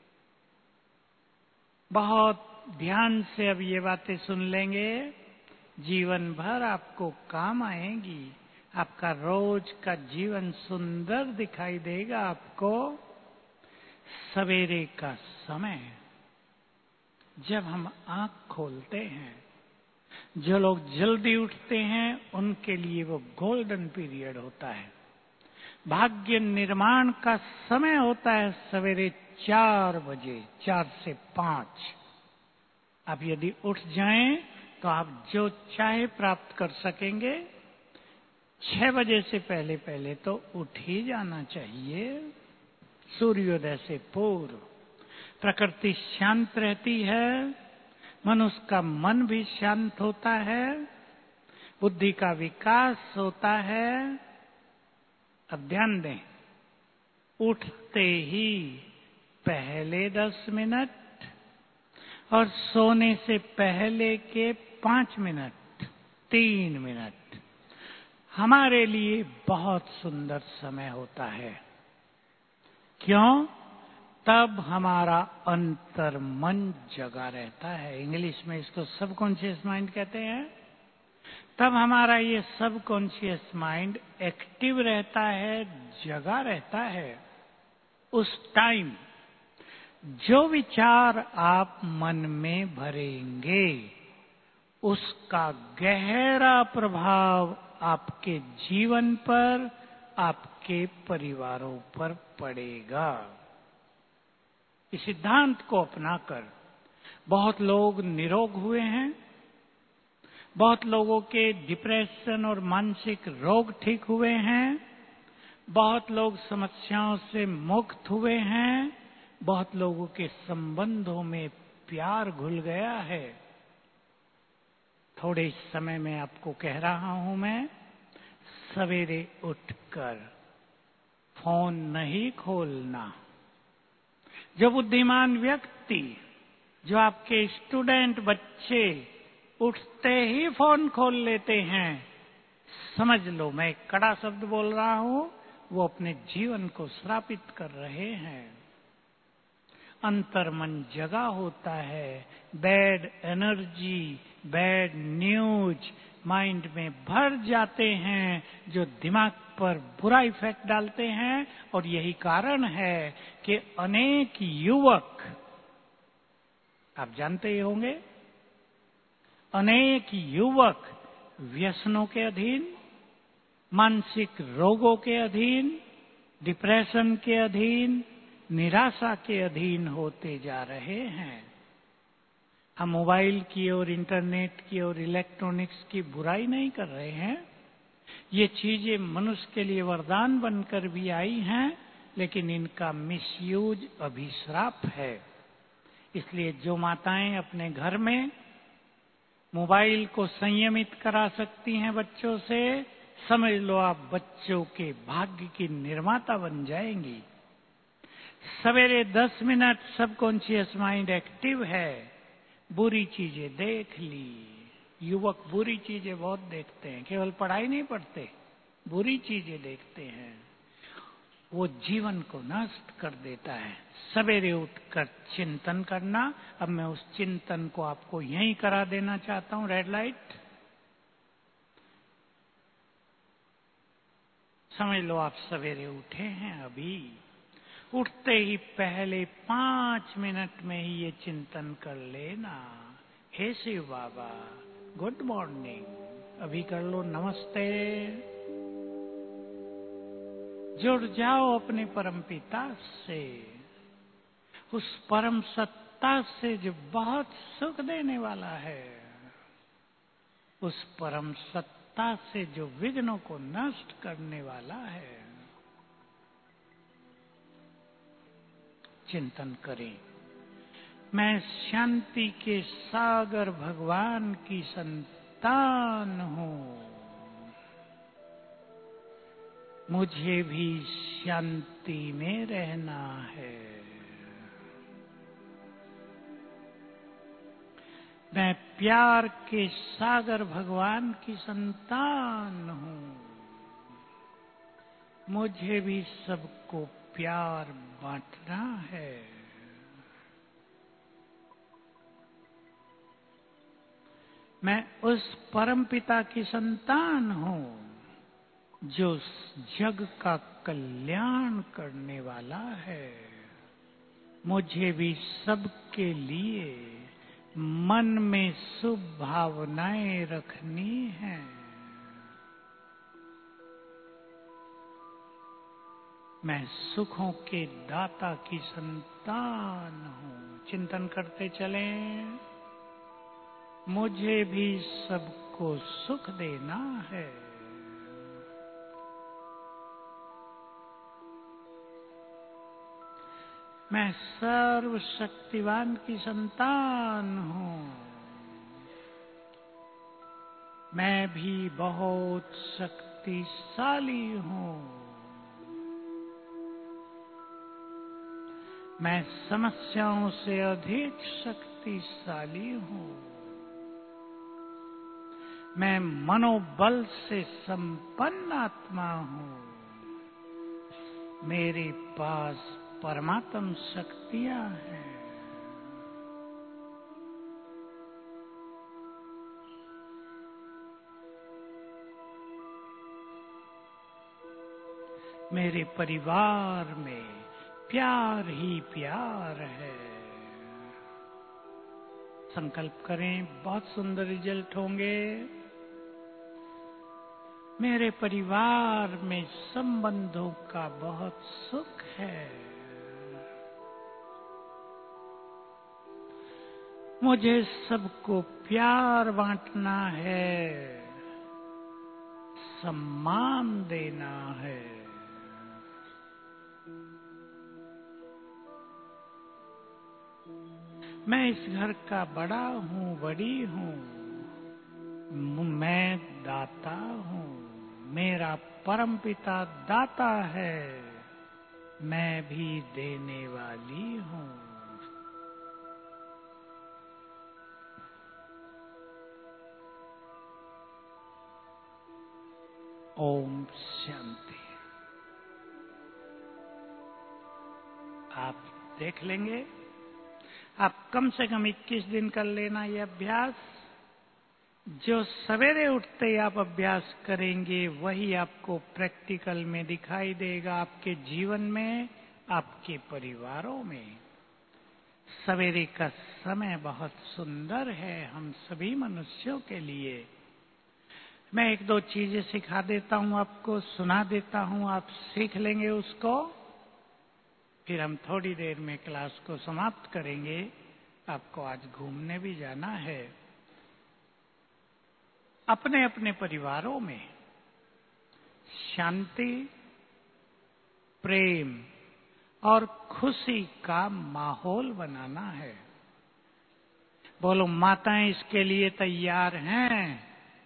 बहुत ध्यान से अब ये बातें सुन लेंगे, जीवन भर आपको काम आएंगी। आपका रोज का जीवन सुंदर दिखाई देगा आपको। सवेरे का समय जब हम आंख खोलते हैं, जो लोग जल्दी उठते हैं उनके लिए वो गोल्डन पीरियड होता है। भाग्य निर्माण का समय होता है सवेरे 4 बजे, 4 से 5। अब यदि उठ जाएं तो आप जो चाहे प्राप्त कर सकेंगे। 6 बजे से पहले पहले तो उठ ही जाना चाहिए, सूर्योदय से पूर्व। प्रकृति शांत रहती है, मनुष्य का मन भी शांत होता है, बुद्धि का विकास होता है। अब ध्यान दें, उठते ही पहले 10 मिनट और सोने से पहले के 5 मिनट, 3 मिनट हमारे लिए बहुत सुंदर समय होता है। क्यों? तब हमारा अंतर मन जगा रहता है। इंग्लिश में इसको सबकॉन्शियस माइंड कहते हैं। तब हमारा ये सबकॉन्शियस माइंड एक्टिव रहता है, जगा रहता है। उस टाइम जो विचार आप मन में भरेंगे, उसका गहरा प्रभाव आपके जीवन पर, आपके परिवारों पर पड़ेगा। इस सिद्धांत को अपनाकर बहुत लोग निरोग हुए हैं, बहुत लोगों के डिप्रेशन और मानसिक रोग ठीक हुए हैं। बहुत लोग समस्याओं से मुक्त हुए हैं। बहुत लोगों के संबंधों में प्यार घुल गया है। थोड़े समय में आपको कह रहा हूं मैं, सवेरे उठकर फोन नहीं खोलना। जो बुद्धिमान व्यक्ति, जो आपके स्टूडेंट बच्चे उठते ही फोन खोल लेते हैं, समझ लो मैं एक कड़ा शब्द बोल रहा हूं, वो अपने जीवन को श्रापित कर रहे हैं। अंतर्मन जगा होता है। Bad energy, bad news mind में भर जाते हैं, जो दिमाग पर बुरा इफेक्ट डालते हैं। और यही कारण है कि अनेक युवक, आप जानते ही होंगे, अनेक युवक व्यसनों के अधीन, मानसिक रोगों के अधीन, डिप्रेशन के अधीन, निराशा के अधीन होते जा रहे हैं। हम मोबाइल की और इंटरनेट की और इलेक्ट्रॉनिक्स की बुराई नहीं कर रहे हैं। ये चीजें मनुष्य के लिए वरदान बनकर भी आई हैं, लेकिन इनका मिसयूज अभिश्राप है। इसलिए जो माताएं अपने घर में मोबाइल को संयमित करा सकती हैं बच्चों से, समझ लो आप बच्चों के भाग्य की निर्माता बन जाएंगी। सवेरे 10 मिनट सबकॉन्शियस माइंड एक्टिव है। बुरी चीजें देख ली। युवक बुरी चीजें बहुत देखते हैं, केवल पढ़ाई नहीं पढ़ते, बुरी चीजें देखते हैं। वो जीवन को नष्ट कर देता है। सवेरे उठकर चिंतन करना। अब मैं उस चिंतन को आपको यहीं करा देना चाहता हूं। रेड लाइट, समझ लो आप सवेरे उठे हैं। अभी उठते ही पहले 5 मिनट में ही ये चिंतन कर लेना, हे शिव बाबा गुड मॉर्निंग। अभी कर लो नमस्ते। जुड़ जाओ अपने परम पिता से, उस परम सत्ता से जो बहुत सुख देने वाला है, उस परम सत्ता से जो विघ्नों को नष्ट करने वाला है। चिंतन करें, मैं शांति के सागर भगवान की संतान हूं। मुझे भी शांति में रहना है। मैं प्यार के सागर भगवान की संतान हूं। मुझे भी सबको प्यार बांटना है। मैं उस परम पिता की संतान हूं जो जग का कल्याण करने वाला है। मुझे भी सबके लिए मन में शुभ भावनाएं रखनी है। मैं सुखों के दाता की संतान हूं। चिंतन करते चलें, मुझे भी सबको सुख देना है। मैं सर्वशक्तिवान की संतान हूं। मैं भी बहुत शक्तिशाली हूं। मैं समस्याओं से अधिक शक्तिशाली हूं। मैं मनोबल से संपन्न आत्मा हूं। मेरे पास परमात्म शक्तियां हैं। मेरे परिवार में प्यार ही प्यार है। संकल्प करें, बहुत सुंदर रिजल्ट होंगे। मेरे परिवार में संबंधों का बहुत सुख है। मुझे सबको प्यार बांटना है, सम्मान देना है। मैं इस घर का बड़ा हूँ, बड़ी हूँ, मैं दाता हूँ, मेरा परमपिता दाता है, मैं भी देने वाली हूँ। ओम शांति। आप देख लेंगे, आप कम से कम 21 दिन कर लेना ये अभ्यास। जो सवेरे उठते ही आप अभ्यास करेंगे वही आपको प्रैक्टिकल में दिखाई देगा, आपके जीवन में, आपके परिवारों में। सवेरे का समय बहुत सुंदर है हम सभी मनुष्यों के लिए। मैं एक दो चीजें सिखा देता हूं, आपको सुना देता हूं, आप सीख लेंगे उसको। फिर हम थोड़ी देर में क्लास को समाप्त करेंगे। आपको आज घूमने भी जाना है। अपने अपने परिवारों में शांति, प्रेम और खुशी का माहौल बनाना है। बोलो, माताएं इसके लिए तैयार हैं?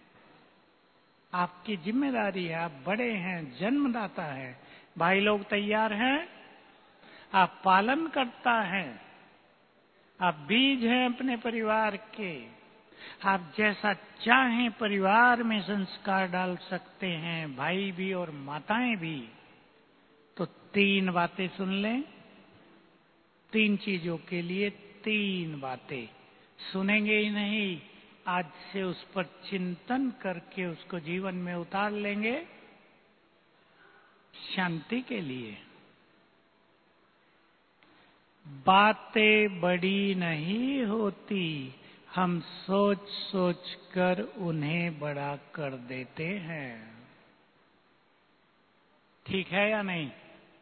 आपकी जिम्मेदारी है, आप बड़े हैं, जन्मदाता हैं। भाई लोग तैयार हैं? आप पालन करता हैं, आप बीज हैं अपने परिवार के। आप जैसा चाहें परिवार में संस्कार डाल सकते हैं, भाई भी और माताएं भी। तो 3 बातें सुन लें। 3 चीजों के लिए 3 बातें सुनेंगे ही नहीं, आज से उस पर चिंतन करके उसको जीवन में उतार लेंगे। शांति के लिए बातें बड़ी नहीं होती, हम सोच सोच कर उन्हें बड़ा कर देते हैं। ठीक है या नहीं?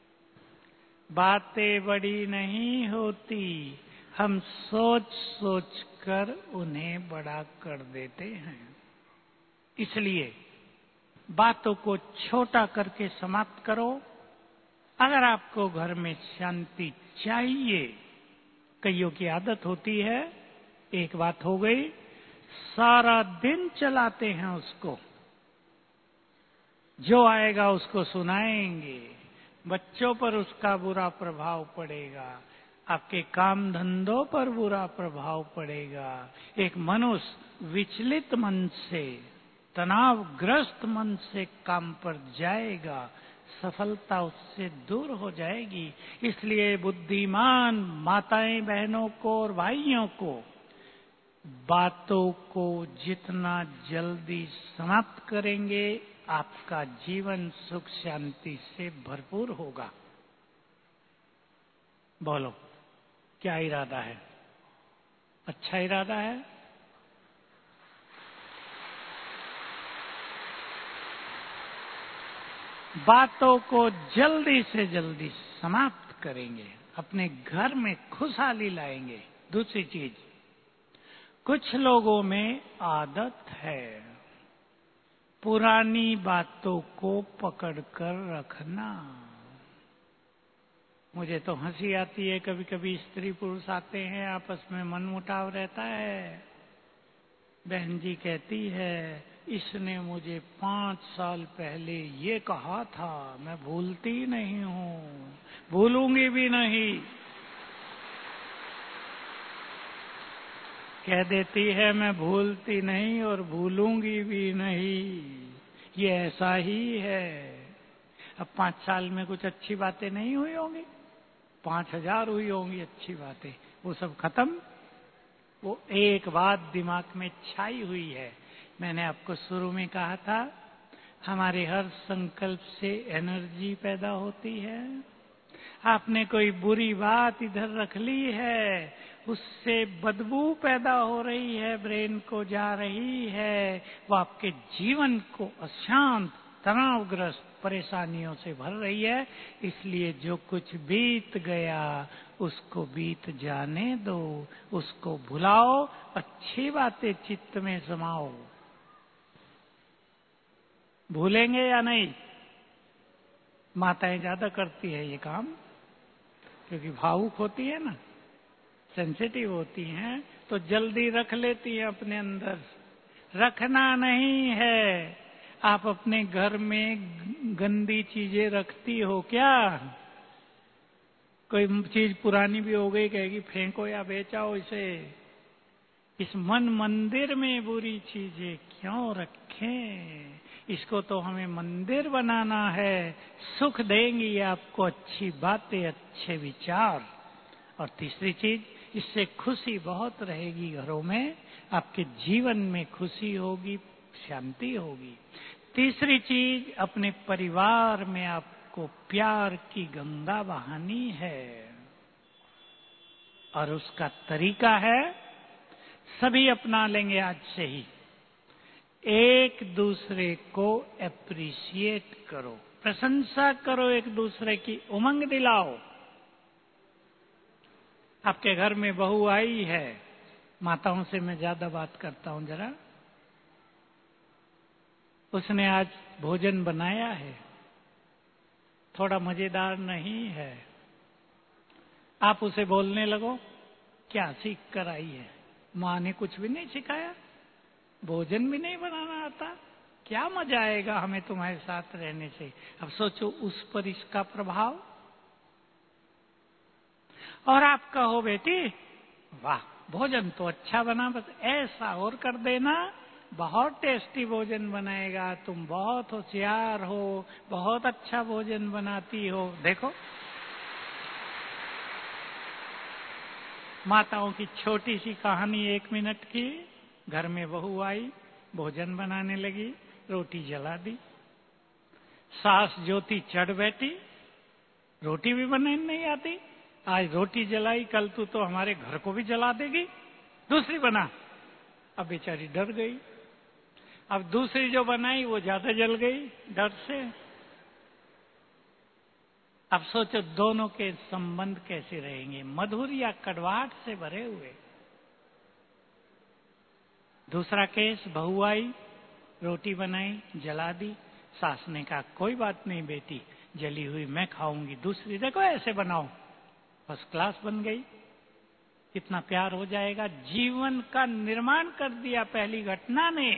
बातें बड़ी नहीं होती, हम सोच सोच कर उन्हें बड़ा कर देते हैं। इसलिए बातों को छोटा करके समाप्त करो। अगर आपको घर में शांति चाहिए, कईयों की आदत होती है, एक बात हो गई, सारा दिन चलाते हैं उसको, जो आएगा उसको सुनाएंगे, बच्चों पर उसका बुरा प्रभाव पड़ेगा, आपके काम धंधों पर बुरा प्रभाव पड़ेगा। एक मनुष्य विचलित मन से, तनावग्रस्त मन से काम पर जाएगा, सफलता उससे दूर हो जाएगी। इसलिए बुद्धिमान माताएं बहनों को और भाइयों को बातों को जितना जल्दी समाप्त करेंगे, आपका जीवन सुख शांति से भरपूर होगा। बोलो, क्या इरादा है? अच्छा इरादा है? बातों को जल्दी से जल्दी समाप्त करेंगे, अपने घर में खुशहाली लाएंगे। दूसरी चीज, कुछ लोगों में आदत है पुरानी बातों को पकड़कर रखना। मुझे तो हंसी आती है, कभी कभी स्त्री पुरुष आते हैं, आपस में मनमुटाव रहता है। बहन जी कहती है, इसने मुझे 5 साल पहले ये कहा था, मैं भूलती नहीं हूँ, भूलूंगी भी नहीं। कह देती है, मैं भूलती नहीं और भूलूंगी भी नहीं। ये ऐसा ही है। अब 5 साल में कुछ अच्छी बातें नहीं हुई होंगी, 5000 हुई होंगी अच्छी बातें, वो सब खत्म। वो एक बात दिमाग में छाई हुई है। मैंने आपको शुरू में कहा था, हमारे हर संकल्प से एनर्जी पैदा होती है। आपने कोई बुरी बात इधर रख ली है, उससे बदबू पैदा हो रही है, ब्रेन को जा रही है, वो आपके जीवन को अशांत, तनावग्रस्त, परेशानियों से भर रही है। इसलिए जो कुछ बीत गया उसको बीत जाने दो, उसको भुलाओ, अच्छी बातें चित्त में समाओ। भूलेंगे या नहीं? माताएं ज्यादा करती है ये काम, क्योंकि भावुक होती है ना, सेंसिटिव होती हैं, तो जल्दी रख लेती हैं अपने अंदर। रखना नहीं है। आप अपने घर में गंदी चीजें रखती हो क्या? कोई चीज पुरानी भी हो गई, कहेगी फेंको या बेचाओ इसे। इस मन मंदिर में बुरी चीजें क्यों रखें? इसको तो हमें मंदिर बनाना है। सुख देंगी आपको अच्छी बातें, अच्छे विचार। और तीसरी चीज, इससे खुशी बहुत रहेगी घरों में, आपके जीवन में खुशी होगी, शांति होगी। तीसरी चीज, अपने परिवार में आपको प्यार की गंगा बहानी है, और उसका तरीका है, सभी अपना लेंगे आज से ही। एक दूसरे को एप्रिशिएट करो, प्रशंसा करो, एक दूसरे की उमंग दिलाओ। आपके घर में बहू आई है, माताओं से मैं ज्यादा बात करता हूं जरा। उसने आज भोजन बनाया है, थोड़ा मजेदार नहीं है। आप उसे बोलने लगो, क्या सीख कर आई है? मां ने कुछ भी नहीं सिखाया, भोजन भी नहीं बनाना आता, क्या मजा आएगा हमें तुम्हारे साथ रहने से। अब सोचो उस पर इसका प्रभाव। और आप कहो, बेटी वाह भोजन तो अच्छा बना, बस ऐसा और कर देना, बहुत टेस्टी भोजन बनाएगा, तुम बहुत होशियार हो, बहुत अच्छा भोजन बनाती हो। देखो, माताओं की छोटी सी कहानी 1 मिनट की। घर में बहू आई, भोजन बनाने लगी, रोटी जला दी। सास ज्योति चढ़ बैठी, रोटी भी बनाने नहीं आती, आज रोटी जलाई, कल तू तो हमारे घर को भी जला देगी, दूसरी बना। अब बेचारी डर गई। अब दूसरी जो बनाई वो ज्यादा जल गई डर से। अब सोचो दोनों के संबंध कैसे रहेंगे, मधुर या कड़वाहट से भरे हुए। दूसरा केस, बहू आई, रोटी बनाई, जला दी। सास ने कहा कोई बात नहीं बेटी, जली हुई मैं खाऊंगी। दूसरी, देखो ऐसे बनाओ, फर्स्ट क्लास बन गई। कितना प्यार हो जाएगा। जीवन का निर्माण कर दिया पहली घटना ने,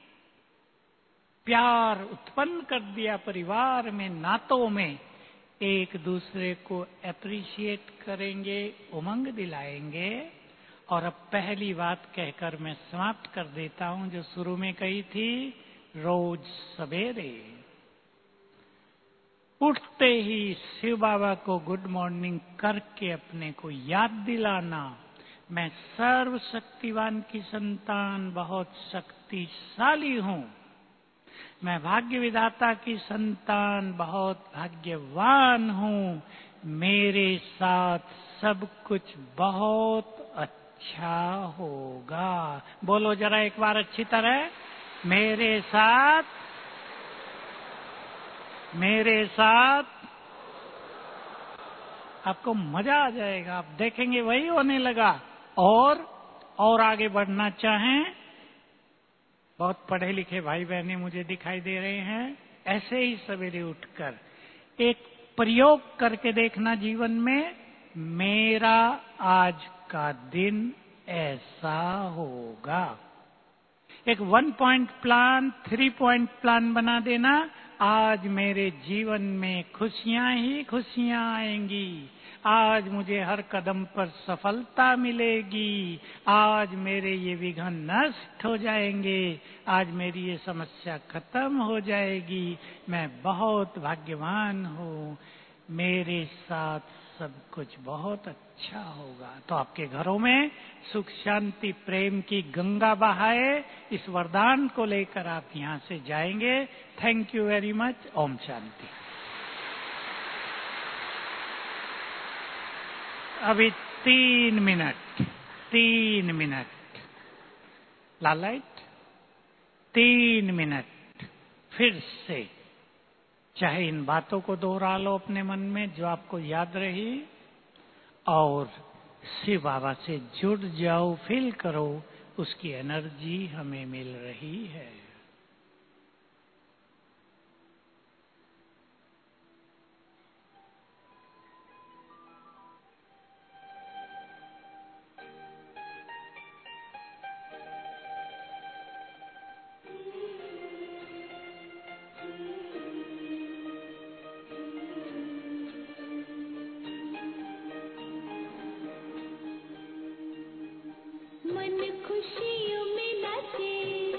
प्यार उत्पन्न कर दिया परिवार में, नातों में। एक दूसरे को एप्रिशिएट करेंगे, उमंग दिलाएंगे। और अब पहली बात कहकर मैं समाप्त कर देता हूं, जो शुरू में कही थी। रोज सवेरे उठते ही शिव बाबा को गुड मॉर्निंग करके अपने को याद दिलाना, मैं सर्वशक्तिवान की संतान, बहुत शक्तिशाली हूं। मैं भाग्य विधाता की संतान, बहुत भाग्यवान हूं। मेरे साथ सब कुछ बहुत अच्छा होगा। बोलो जरा एक बार अच्छी तरह, मेरे साथ आपको मजा आ जाएगा। आप देखेंगे वही होने लगा। और आगे बढ़ना चाहें, बहुत पढ़े लिखे भाई बहने मुझे दिखाई दे रहे हैं, ऐसे ही सवेरे उठकर एक प्रयोग करके देखना जीवन में, मेरा आज का दिन ऐसा होगा। एक 1 पॉइंट प्लान, 3 पॉइंट प्लान बना देना। आज मेरे जीवन में खुशियां ही खुशियां आएंगी, आज मुझे हर कदम पर सफलता मिलेगी, आज मेरे ये विघ्न नष्ट हो जाएंगे, आज मेरी ये समस्या खत्म हो जाएगी, मैं बहुत भाग्यवान हूँ, मेरे साथ सब कुछ बहुत अच्छा होगा। तो आपके घरों में सुख शांति प्रेम की गंगा बहाए, इस वरदान को लेकर आप यहाँ से जाएंगे। Thank you very much. ओम शांति। अभी 3 मिनट लाइट, 3 मिनट फिर से। चाहे इन बातों को दोहरा लो अपने मन में जो आपको याद रही, और शिव बाबा से जुड़ जाओ, फील करो उसकी एनर्जी हमें मिल रही है। मन खुशियों में नाचे,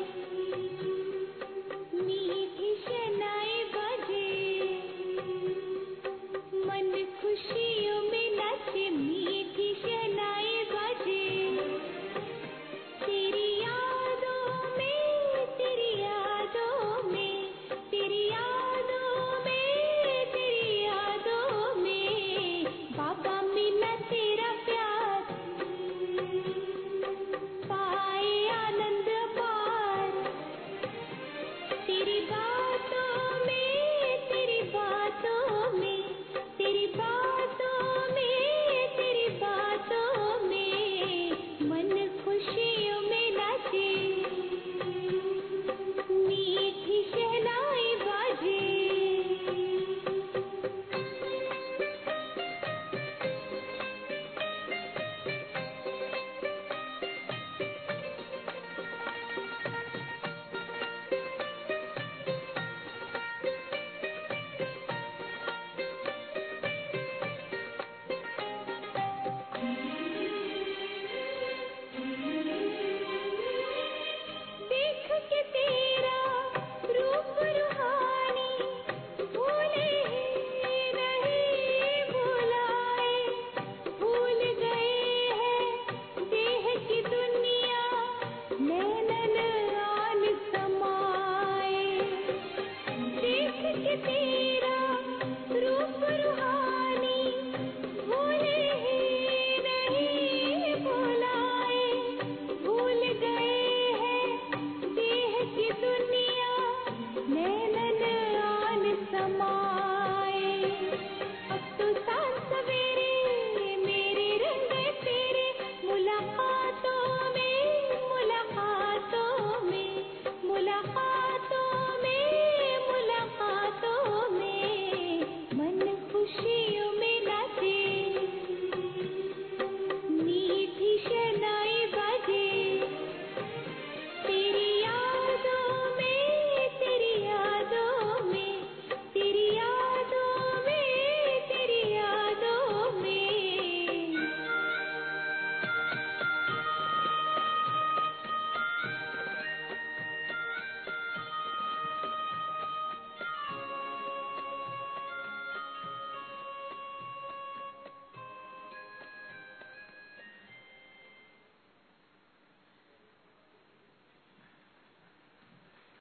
मीठी शहनाई बजे। मन खुशियों में नाचे, मीठी शहनाई बजे। तेरी यादों में, तेरी यादों में, तेरी यादों में, तेरी यादों में बाबा मिला तेरा प्यार, पाए आनंद पार। तेरी बातों में, तेरी बातों में, तेरी बातों में, तेरी बातों में मन खुशियों में नाचे, मीठी शहनाई बाजे। देख के तेरा रूप रूहानी, भूले ही नहीं भुलाए। भूल गए हैं देह की दुनिया, नैनन आन समाए। देख के